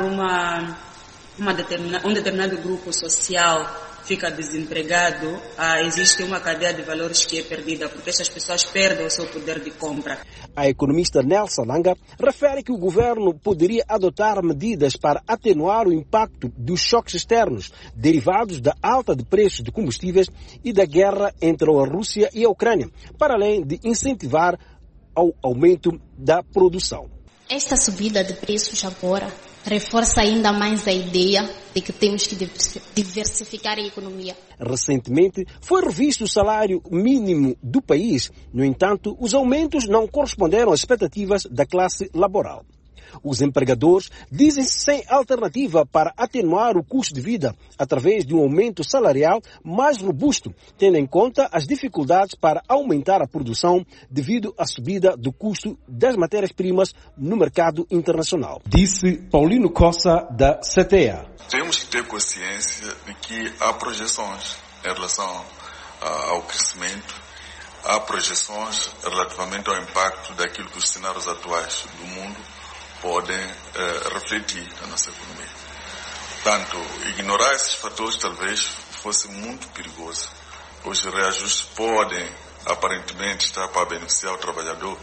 um determinado grupo social fica desempregado, existe uma cadeia de valores que é perdida, porque essas pessoas perdem o seu poder de compra. A economista Nelson Langa refere que o governo poderia adotar medidas para atenuar o impacto dos choques externos derivados da alta de preços de combustíveis e da guerra entre a Rússia e a Ucrânia, para além de incentivar ao aumento da produção. Esta subida de preços agora reforça ainda mais a ideia de que temos que diversificar a economia. Recentemente foi revisto o salário mínimo do país. No entanto, os aumentos não corresponderam às expectativas da classe laboral. Os empregadores dizem-se sem alternativa para atenuar o custo de vida através de um aumento salarial mais robusto, tendo em conta as dificuldades para aumentar a produção devido à subida do custo das matérias-primas no mercado internacional. Disse Paulino Cossa, da CTA. Temos que ter consciência de que há projeções em relação ao crescimento, há projeções relativamente ao impacto daquilo que os cenários atuais do mundo podem refletir na nossa economia. Portanto, ignorar esses fatores talvez fosse muito perigoso. Os reajustes podem, aparentemente, estar para beneficiar o trabalhador,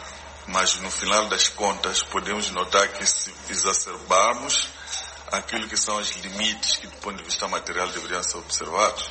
mas no final das contas podemos notar que se exacerbarmos aquilo que são os limites que do ponto de vista material deveriam ser observados,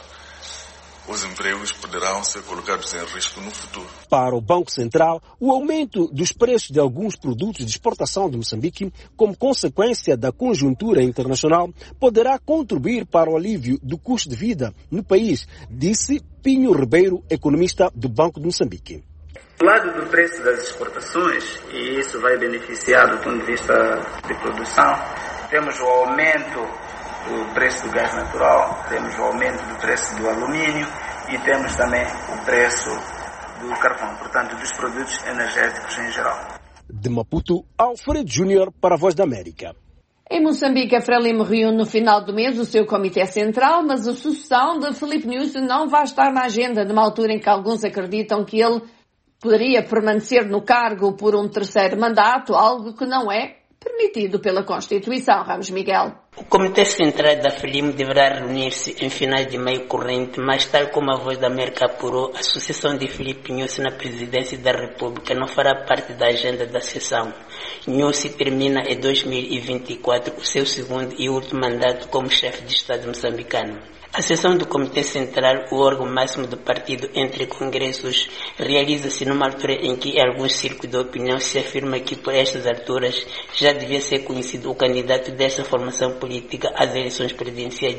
os empregos poderão ser colocados em risco no futuro. Para o Banco Central, o aumento dos preços de alguns produtos de exportação de Moçambique, como consequência da conjuntura internacional, poderá contribuir para o alívio do custo de vida no país, disse Pinho Ribeiro, economista do Banco de Moçambique. Do lado do preço das exportações, e isso vai beneficiar do ponto de vista de produção, temos o aumento do preço do gás natural, temos o aumento do preço do alumínio e temos também o preço do carvão, portanto, dos produtos energéticos em geral. De Maputo, Alfredo Júnior para a Voz da América. Em Moçambique, a Frelimo reúne no final do mês o seu Comitê Central, mas a sucessão de Filipe Nyusi não vai estar na agenda, numa altura em que alguns acreditam que ele poderia permanecer no cargo por um terceiro mandato, algo que não é permitido pela Constituição. Ramos Miguel. O Comitê Central da FLIM deverá reunir-se em finais de maio corrente, mas tal como a Voz da América apurou, a sucessão de Filipe Nyusi na presidência da República não fará parte da agenda da sessão. Nyusi termina em 2024 o seu segundo e último mandato como chefe de Estado moçambicano. A sessão do Comitê Central, o órgão máximo do partido entre congressos, realiza-se numa altura em que em alguns círculos de opinião se afirma que por estas alturas já devia ser conhecido o candidato dessa formação política às eleições presidenciais de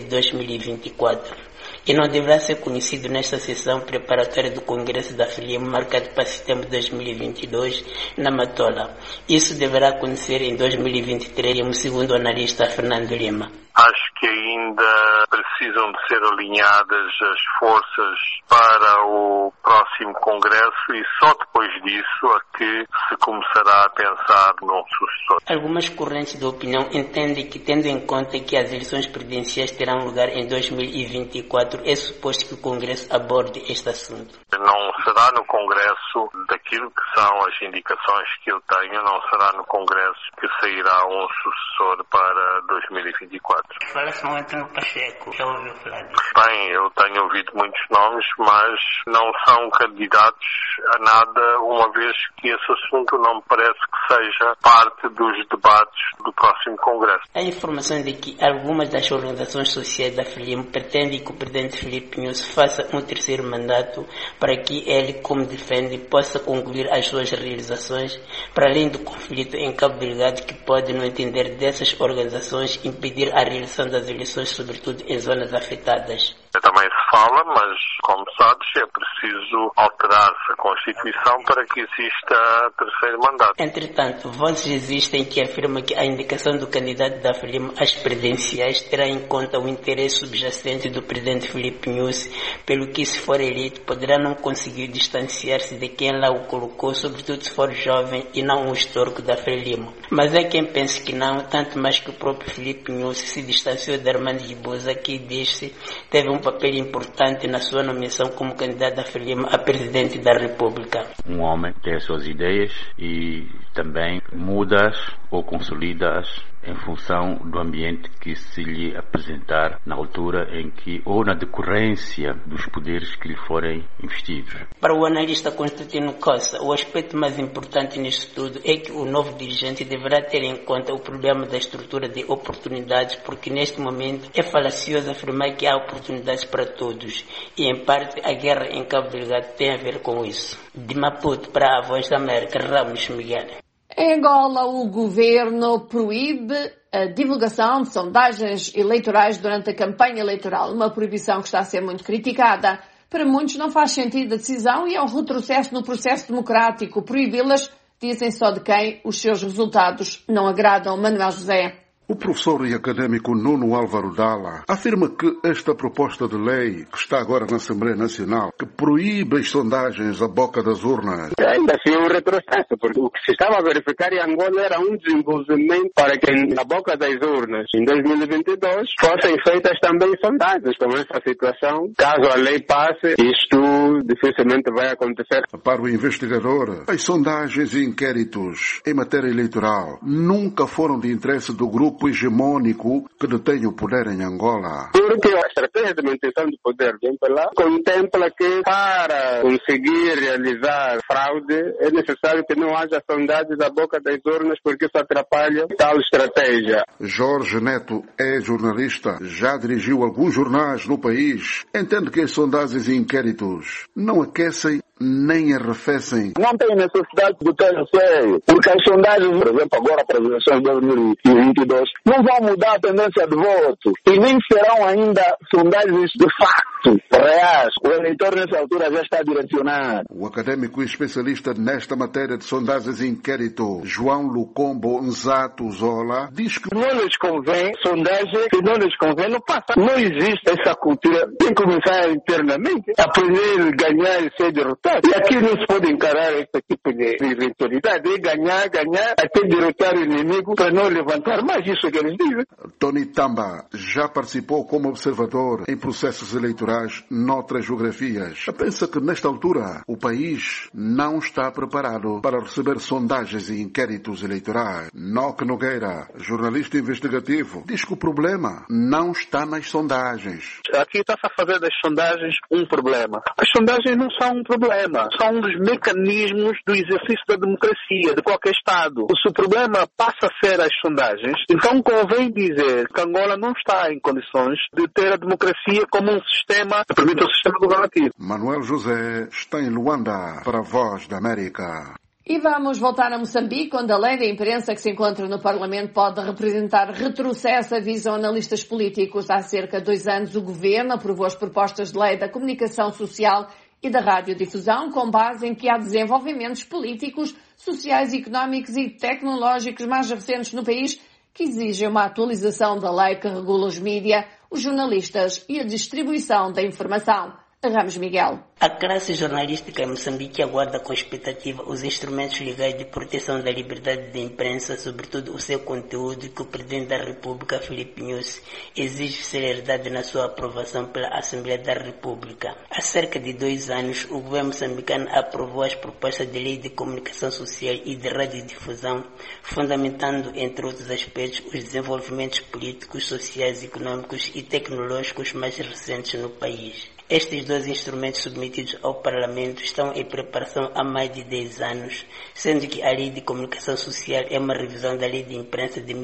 2024. E não deverá ser conhecido nesta sessão preparatória do Congresso da FLIM, marcado para setembro de 2022, na Matola. Isso deverá acontecer em 2023, segundo o analista Fernando Lima. Acho que ainda precisam de ser alinhadas as forças para o próximo Congresso e só depois disso é que se começará a pensar num sucessor. Algumas correntes de opinião entendem que, tendo em conta que as eleições presidenciais terão lugar em 2024, é suposto que o Congresso aborde este assunto. Não será no Congresso, daquilo que são as indicações que eu tenho, não será no Congresso que sairá um sucessor para 2024. Fala-se muito no Pacheco, já ouviu falar disso? Bem, eu tenho ouvido muitos nomes, mas não são candidatos a nada, uma vez que esse assunto não me parece que seja parte dos debates do próximo Congresso. Há informação de que algumas das organizações sociais da FLIM pretendem que o presidente Filipe Nyusi faça um terceiro mandato para que ele, como defende, possa concluir as suas realizações, para além do conflito em Cabo Delgado, que pode, no entender dessas organizações, impedir a realização das eleições, sobretudo em zonas afetadas. Também se fala, mas, como sabes, é preciso alterar-se a Constituição para que exista terceiro mandato. Entretanto, vozes existem que afirmam que a indicação do candidato da FLIM às presidenciais terá em conta o interesse subjacente do presidente Filipe Nyusi, pelo que, se for eleito, poderá não conseguir distanciar-se de quem lá o colocou, sobretudo se for jovem e não um histórico da FLIM. Mas há quem pense que não, tanto mais que o próprio Filipe Nyusi se distanciou de Armando Guebuza, que diz-se teve um papel importante na sua nomeação como candidato da FLIM a presidente da República. Um homem tem as suas ideias e também muda-as ou consolida-as em função do ambiente que se lhe apresentar na altura em que, ou na decorrência dos poderes que lhe forem investidos. Para o analista Constantino Costa, o aspecto mais importante nisto tudo é que o novo dirigente deverá ter em conta o problema da estrutura de oportunidades, porque neste momento é falacioso afirmar que há oportunidades para todos, e em parte a guerra em Cabo Delgado tem a ver com isso. De Maputo para a Voz da América, Ramos Miguel. Em Angola, o governo proíbe a divulgação de sondagens eleitorais durante a campanha eleitoral, uma proibição que está a ser muito criticada. Para muitos não faz sentido a decisão e é um retrocesso no processo democrático. Proibi-las dizem só de quem os seus resultados não agradam. Manuel José. O professor e académico Nuno Álvaro Dalla afirma que esta proposta de lei, que está agora na Assembleia Nacional, que proíbe as sondagens à boca das urnas... Ainda assim um retrocesso, porque o que se estava a verificar em Angola era um desenvolvimento para que na boca das urnas, em 2022, fossem feitas também sondagens. Com essa situação, caso a lei passe, isto dificilmente vai acontecer. Para o investigador, as sondagens e inquéritos em matéria eleitoral nunca foram de interesse do grupo hegemônico que detém o poder em Angola. Porque a estratégia de manutenção do poder do MPLA contempla que para conseguir realizar fraude é necessário que não haja sondagens à boca das urnas, porque isso atrapalha tal estratégia. Jorge Neto é jornalista, já dirigiu alguns jornais no país. Entende que as sondagens e inquéritos não aquecem nem arrefecem. Não tem necessidade de ter receio, porque as sondagens, por exemplo, agora para as eleições de 2022, não vão mudar a tendência de voto e nem serão ainda sondagens de facto reais. O eleitor nessa altura já está direcionado. O académico e especialista nesta matéria de sondagens e inquérito, João Lucombo Nzato Zola, diz que não lhes convém sondagem, que não lhes convém, não passa. Não existe essa cultura. Tem que começar internamente, aprender a ganhar e ser derrotado. E aqui não se pode encarar esse tipo de eventualidade, é ganhar, até derrotar o inimigo para não levantar mais, isso que eles dizem. Tony Tamba já participou como observador em processos eleitorais. eleitorais noutras geografias. Pensa que nesta altura o país não está preparado para receber sondagens e inquéritos eleitorais. Noque Nogueira, jornalista investigativo, diz que o problema não está nas sondagens. Aqui está-se a fazer das sondagens um problema. As sondagens não são um problema, são um dos mecanismos do exercício da democracia de qualquer Estado. Se o problema passa a ser as sondagens, então convém dizer que Angola não está em condições de ter a democracia como um sistema que permite o sistema governativo. Manuel José está em Luanda para a Voz da América. E vamos voltar a Moçambique, onde a lei da imprensa que se encontra no Parlamento pode representar retrocesso, avisam analistas políticos. Há cerca de 2 anos o Governo aprovou as propostas de lei da comunicação social e da radiodifusão, com base em que há desenvolvimentos políticos, sociais, económicos e tecnológicos mais recentes no país que exigem uma atualização da lei que regula os mídias, os jornalistas e a distribuição da informação. Ramos Miguel. A classe jornalística em Moçambique aguarda com expectativa os instrumentos legais de proteção da liberdade de imprensa, sobretudo o seu conteúdo, que o Presidente da República, Filipe Nyusi, exige celeridade na sua aprovação pela Assembleia da República. Há cerca de 2 anos, o governo moçambicano aprovou as propostas de lei de comunicação social e de radiodifusão, fundamentando, entre outros aspectos, os desenvolvimentos políticos, sociais, econômicos e tecnológicos mais recentes no país. Estes 2 instrumentos submetidos ao Parlamento estão em preparação há mais de 10 anos, sendo que a Lei de Comunicação Social é uma revisão da Lei de Imprensa de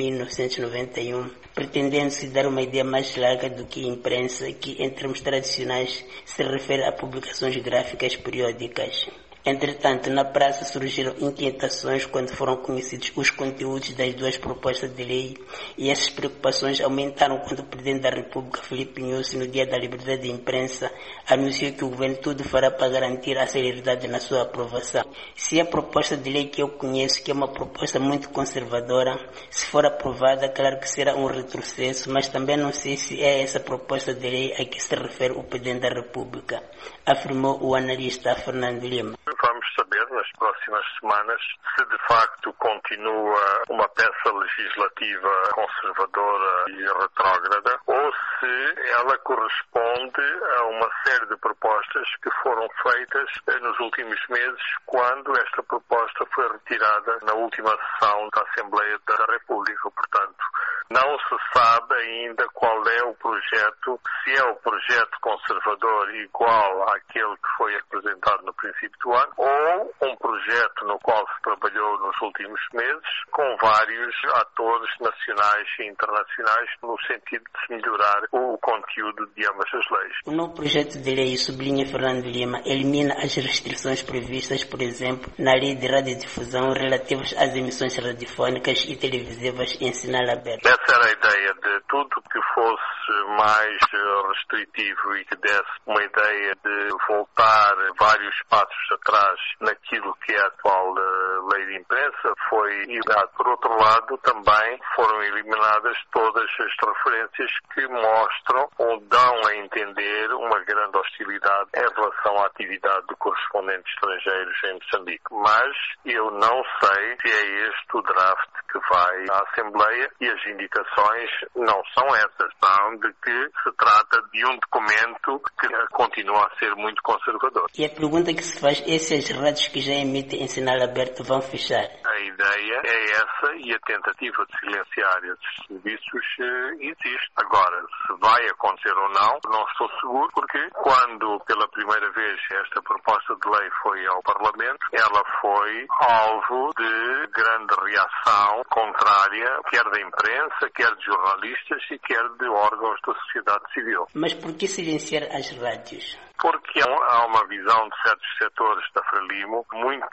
1991, pretendendo-se dar uma ideia mais larga do que imprensa, que em termos tradicionais se refere a publicações gráficas periódicas. Entretanto, na praça surgiram inquietações quando foram conhecidos os conteúdos das 2 propostas de lei, e essas preocupações aumentaram quando o Presidente da República, Filipe Nyusi, no Dia da Liberdade de Imprensa, anunciou que o governo tudo fará para garantir a celeridade na sua aprovação. Se a proposta de lei que eu conheço, que é uma proposta muito conservadora, se for aprovada, claro que será um retrocesso, mas também não sei se é essa proposta de lei a que se refere o Presidente da República, afirmou o analista Fernando Lima. Vamos saber nas próximas semanas se de facto continua uma peça legislativa conservadora e retrógrada ou se ela corresponde a uma série de propostas que foram feitas nos últimos meses, quando esta proposta foi retirada na última sessão da Assembleia da República. Portanto, não se sabe ainda qual é o projeto, se é o projeto conservador igual àquele que foi apresentado no princípio do ano, ou um projeto no qual se trabalhou nos últimos meses, com vários atores nacionais e internacionais, no sentido de se melhorar o conteúdo de ambas as leis. O novo projeto de lei, sublinha Fernando Lima, elimina as restrições previstas, por exemplo, na lei de radiodifusão relativas às emissões radiofónicas e televisivas em sinal aberto. Essa era a ideia, de tudo que fosse mais restritivo e que desse uma ideia de voltar vários passos atrás naquilo que é a atual lei de imprensa, foi eliminado. Por outro lado, também foram eliminadas todas as referências que mostram ou dão a entender uma grande hostilidade em relação à atividade de correspondentes estrangeiros em Moçambique. Mas eu não sei se é este o draft que vai à Assembleia, e as indicações não são essas, são de que se trata de um documento que continua a ser muito conservador. E a pergunta que se faz é se as rádios que já emitem em sinal aberto vão fechar. A ideia é essa, e a tentativa de silenciar esses serviços existe. Agora, se vai acontecer ou não estou seguro, porque quando pela primeira vez esta proposta de lei foi ao Parlamento, ela foi alvo de grande reação contrária, quer da imprensa, quer de jornalistas e quer de órgãos da sociedade civil. Mas por que silenciar as rádios? Porque há uma visão de certos setores da Frelimo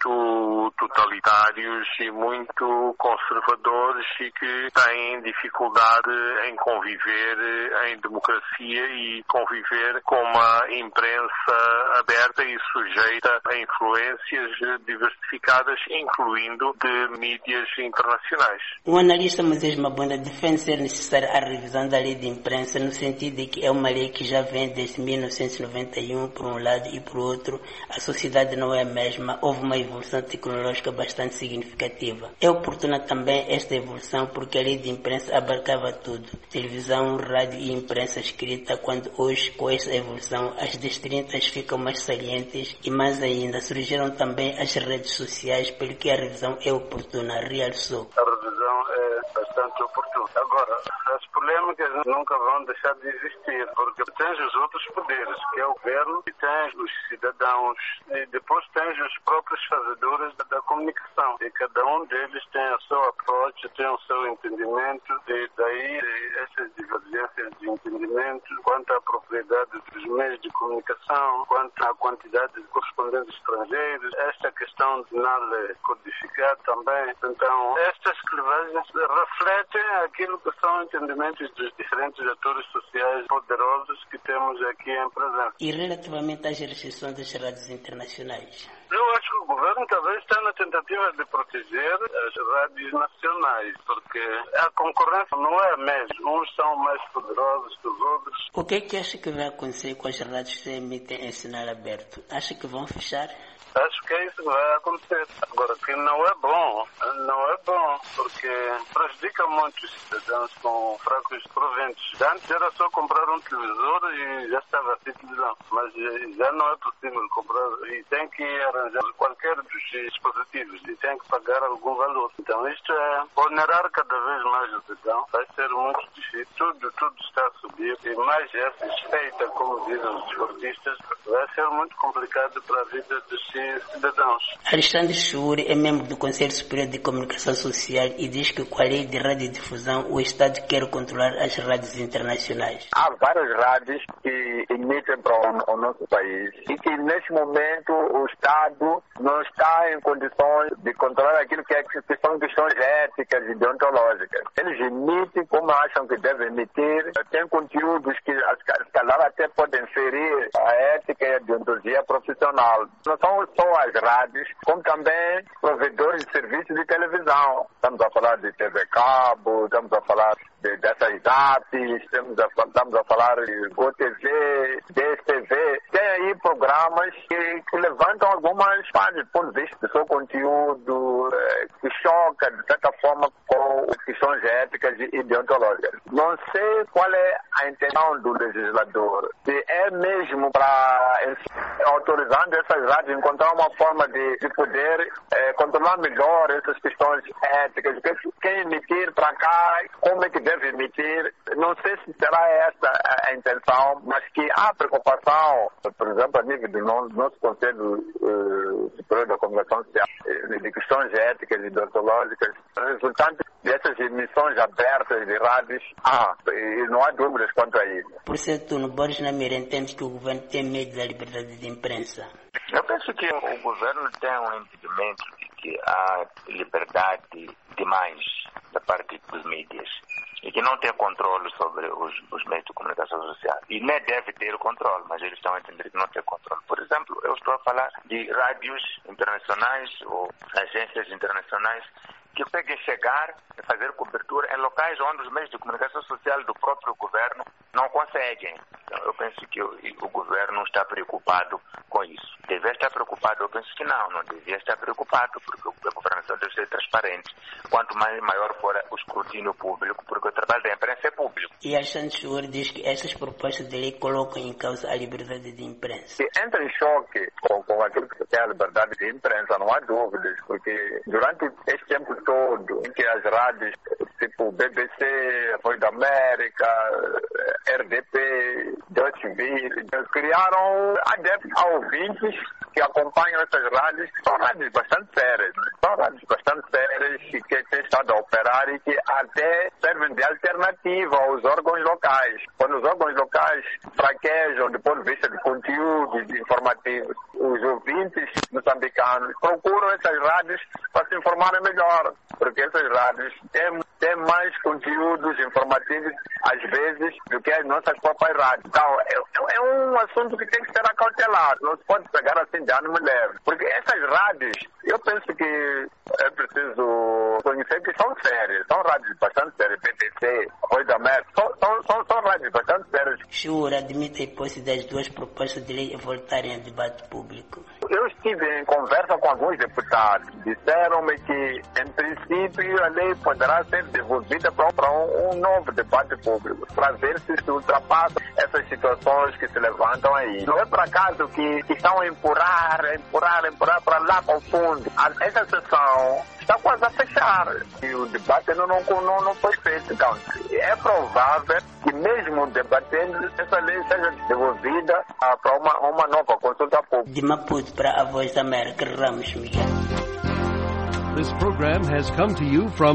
muito totalitários e muito conservadores e que têm dificuldade em conviver em democracia e conviver com uma imprensa aberta e sujeita a influências diversificadas, incluindo de mídias internacionais. internacionais. O analista Moisés Mabunda defende ser necessária a revisão da lei de imprensa no sentido de que é uma lei que já vem desde 1991 por um lado e por outro a sociedade não é a mesma, houve uma evolução tecnológica bastante significativa. É oportuna também esta evolução porque a lei de imprensa abarcava tudo, televisão, rádio e imprensa escrita, quando hoje com esta evolução as distintas ficam mais salientes e mais ainda surgiram também as redes sociais, pelo que a revisão é oportuna, realçou. A revisão é bastante oportuna. Agora, as polêmicas nunca vão deixar de existir, porque tens os outros poderes, que é o governo, e tens os cidadãos, e depois tens os próprios fazedores da comunicação. E cada um deles tem o seu approach, tem o seu entendimento, e daí essas divergências de entendimento quanto à propriedade dos meios de comunicação, quanto à quantidade de correspondentes estrangeiros, esta questão de não codificar também. Então, estas clivagens refletem aquilo que são entendimentos dos diferentes atores sociais poderosos que temos aqui em presença. E relativamente às restrições das rádios internacionais? Eu acho que o governo talvez está na tentativa de proteger as rádios nacionais, porque a concorrência não é a mesma. Uns são mais poderosos que os outros. O que é que acha que vai acontecer com as rádios que se emitem em sinal aberto? Acha que vão fechar? Acho que é isso que vai acontecer. Agora, que não é bom, porque prejudica muitos cidadãos com fracos proventos. Antes era só comprar um televisor e já estava assim televisão, mas já não é possível comprar e tem que arranjar qualquer dos dispositivos e tem que pagar algum valor. Então isto é onerar cada vez mais o cidadão. Vai ser muito difícil, tudo está a subir e mais essa desfeita, como dizem os desportistas, vai ser muito complicado para a vida dos cidadãos. Alexandre Churi é membro do Conselho Superior de Comunicação Social e diz que com a lei de radiodifusão o Estado quer controlar as rádios internacionais. Há várias rádios que emitem para o nosso país e que neste momento o Estado não está em condições de controlar aquilo que são questões éticas e deontológicas. Eles emitem como acham que devem emitir, tem conteúdos que se calhar até podem ferir a ética e a deontologia profissional. Não são só as rádios, como também provedores de serviços de televisão. Estamos a falar de TV Cabo, estamos a falar dessas apps, estamos a falar de GoTV, DSTV. Tem aí programas que levantam algumas páginas do ponto de vista do seu conteúdo, que choca, de certa forma, com questões éticas e deontológicas. Não sei qual é a intenção do legislador. Se é mesmo para, autorizando essas rádios, encontrar uma forma de poder controlar melhor essas questões éticas, quem emitir para cá, como é que deve emitir. Não sei se será essa a intenção, mas que há preocupação, por exemplo, a nível do nosso Conselho Superior da Comunicação Social, de questões éticas e deontológicas, resultante dessas emissões abertas de rádios, e não há dúvidas quanto a isso. Por ser turno, Boris Namir entende que o governo tem medo da liberdade de imprensa. Eu penso que o governo tem um impedimento de que há liberdade demais da parte dos mídias e que não tem controle sobre os meios de comunicação social. E nem deve ter controle, mas eles estão a entender que não tem controle. Por exemplo, eu estou a falar de rádios internacionais ou agências internacionais que conseguem chegar e fazer cobertura em locais onde os meios de comunicação social do próprio governo não conseguem. Então, eu penso que o governo não está preocupado com isso. Deve estar preocupado? Eu penso que não devia estar preocupado, porque a governação deve ser transparente. Quanto maior for o escrutínio público, porque o trabalho da imprensa é público. E Alexandre Churi diz que essas propostas de lei colocam em causa a liberdade de imprensa. Entra em choque com aquilo que é a liberdade de imprensa, não há dúvidas, porque durante este tempo todo em que as rádios tipo BBC, Voz da América, RDP, Deutsche Welle, criaram adeptos a ouvintes que acompanham essas rádios. São rádios bastante sérias, que têm estado a operar e que até servem de alternativa aos órgãos locais. Quando os órgãos locais fraquejam do ponto de vista de conteúdos informativos, os ouvintes moçambicanos procuram essas rádios para se informarem melhor, porque essas rádios têm mais conteúdos informativos, às vezes, do que que é as nossas próprias rádios. Então, é um assunto que tem que ser acautelado, não se pode pegar assim de ânimo leve. Porque essas rádios, eu penso que é preciso conhecer que são sérias, são rádios bastante sérias, PTC, Voz da América, são rádios bastante sérias. Chura admite a hipótese das duas propostas de lei voltarem a debate público. Eu estive em conversa com alguns deputados, disseram-me que, em princípio, a lei poderá ser devolvida para um novo debate público, para ver se ultrapassa essas situações que se levantam aí. Não é por acaso que estão a empurrar para lá para o fundo. Essa sessão está quase a fechar e o debate não foi feito. Então, é provável que mesmo debatendo, essa lei seja devolvida para uma nova consulta pública. De Maputo para a Voz da América, Ramos Miguel. This program has come to you from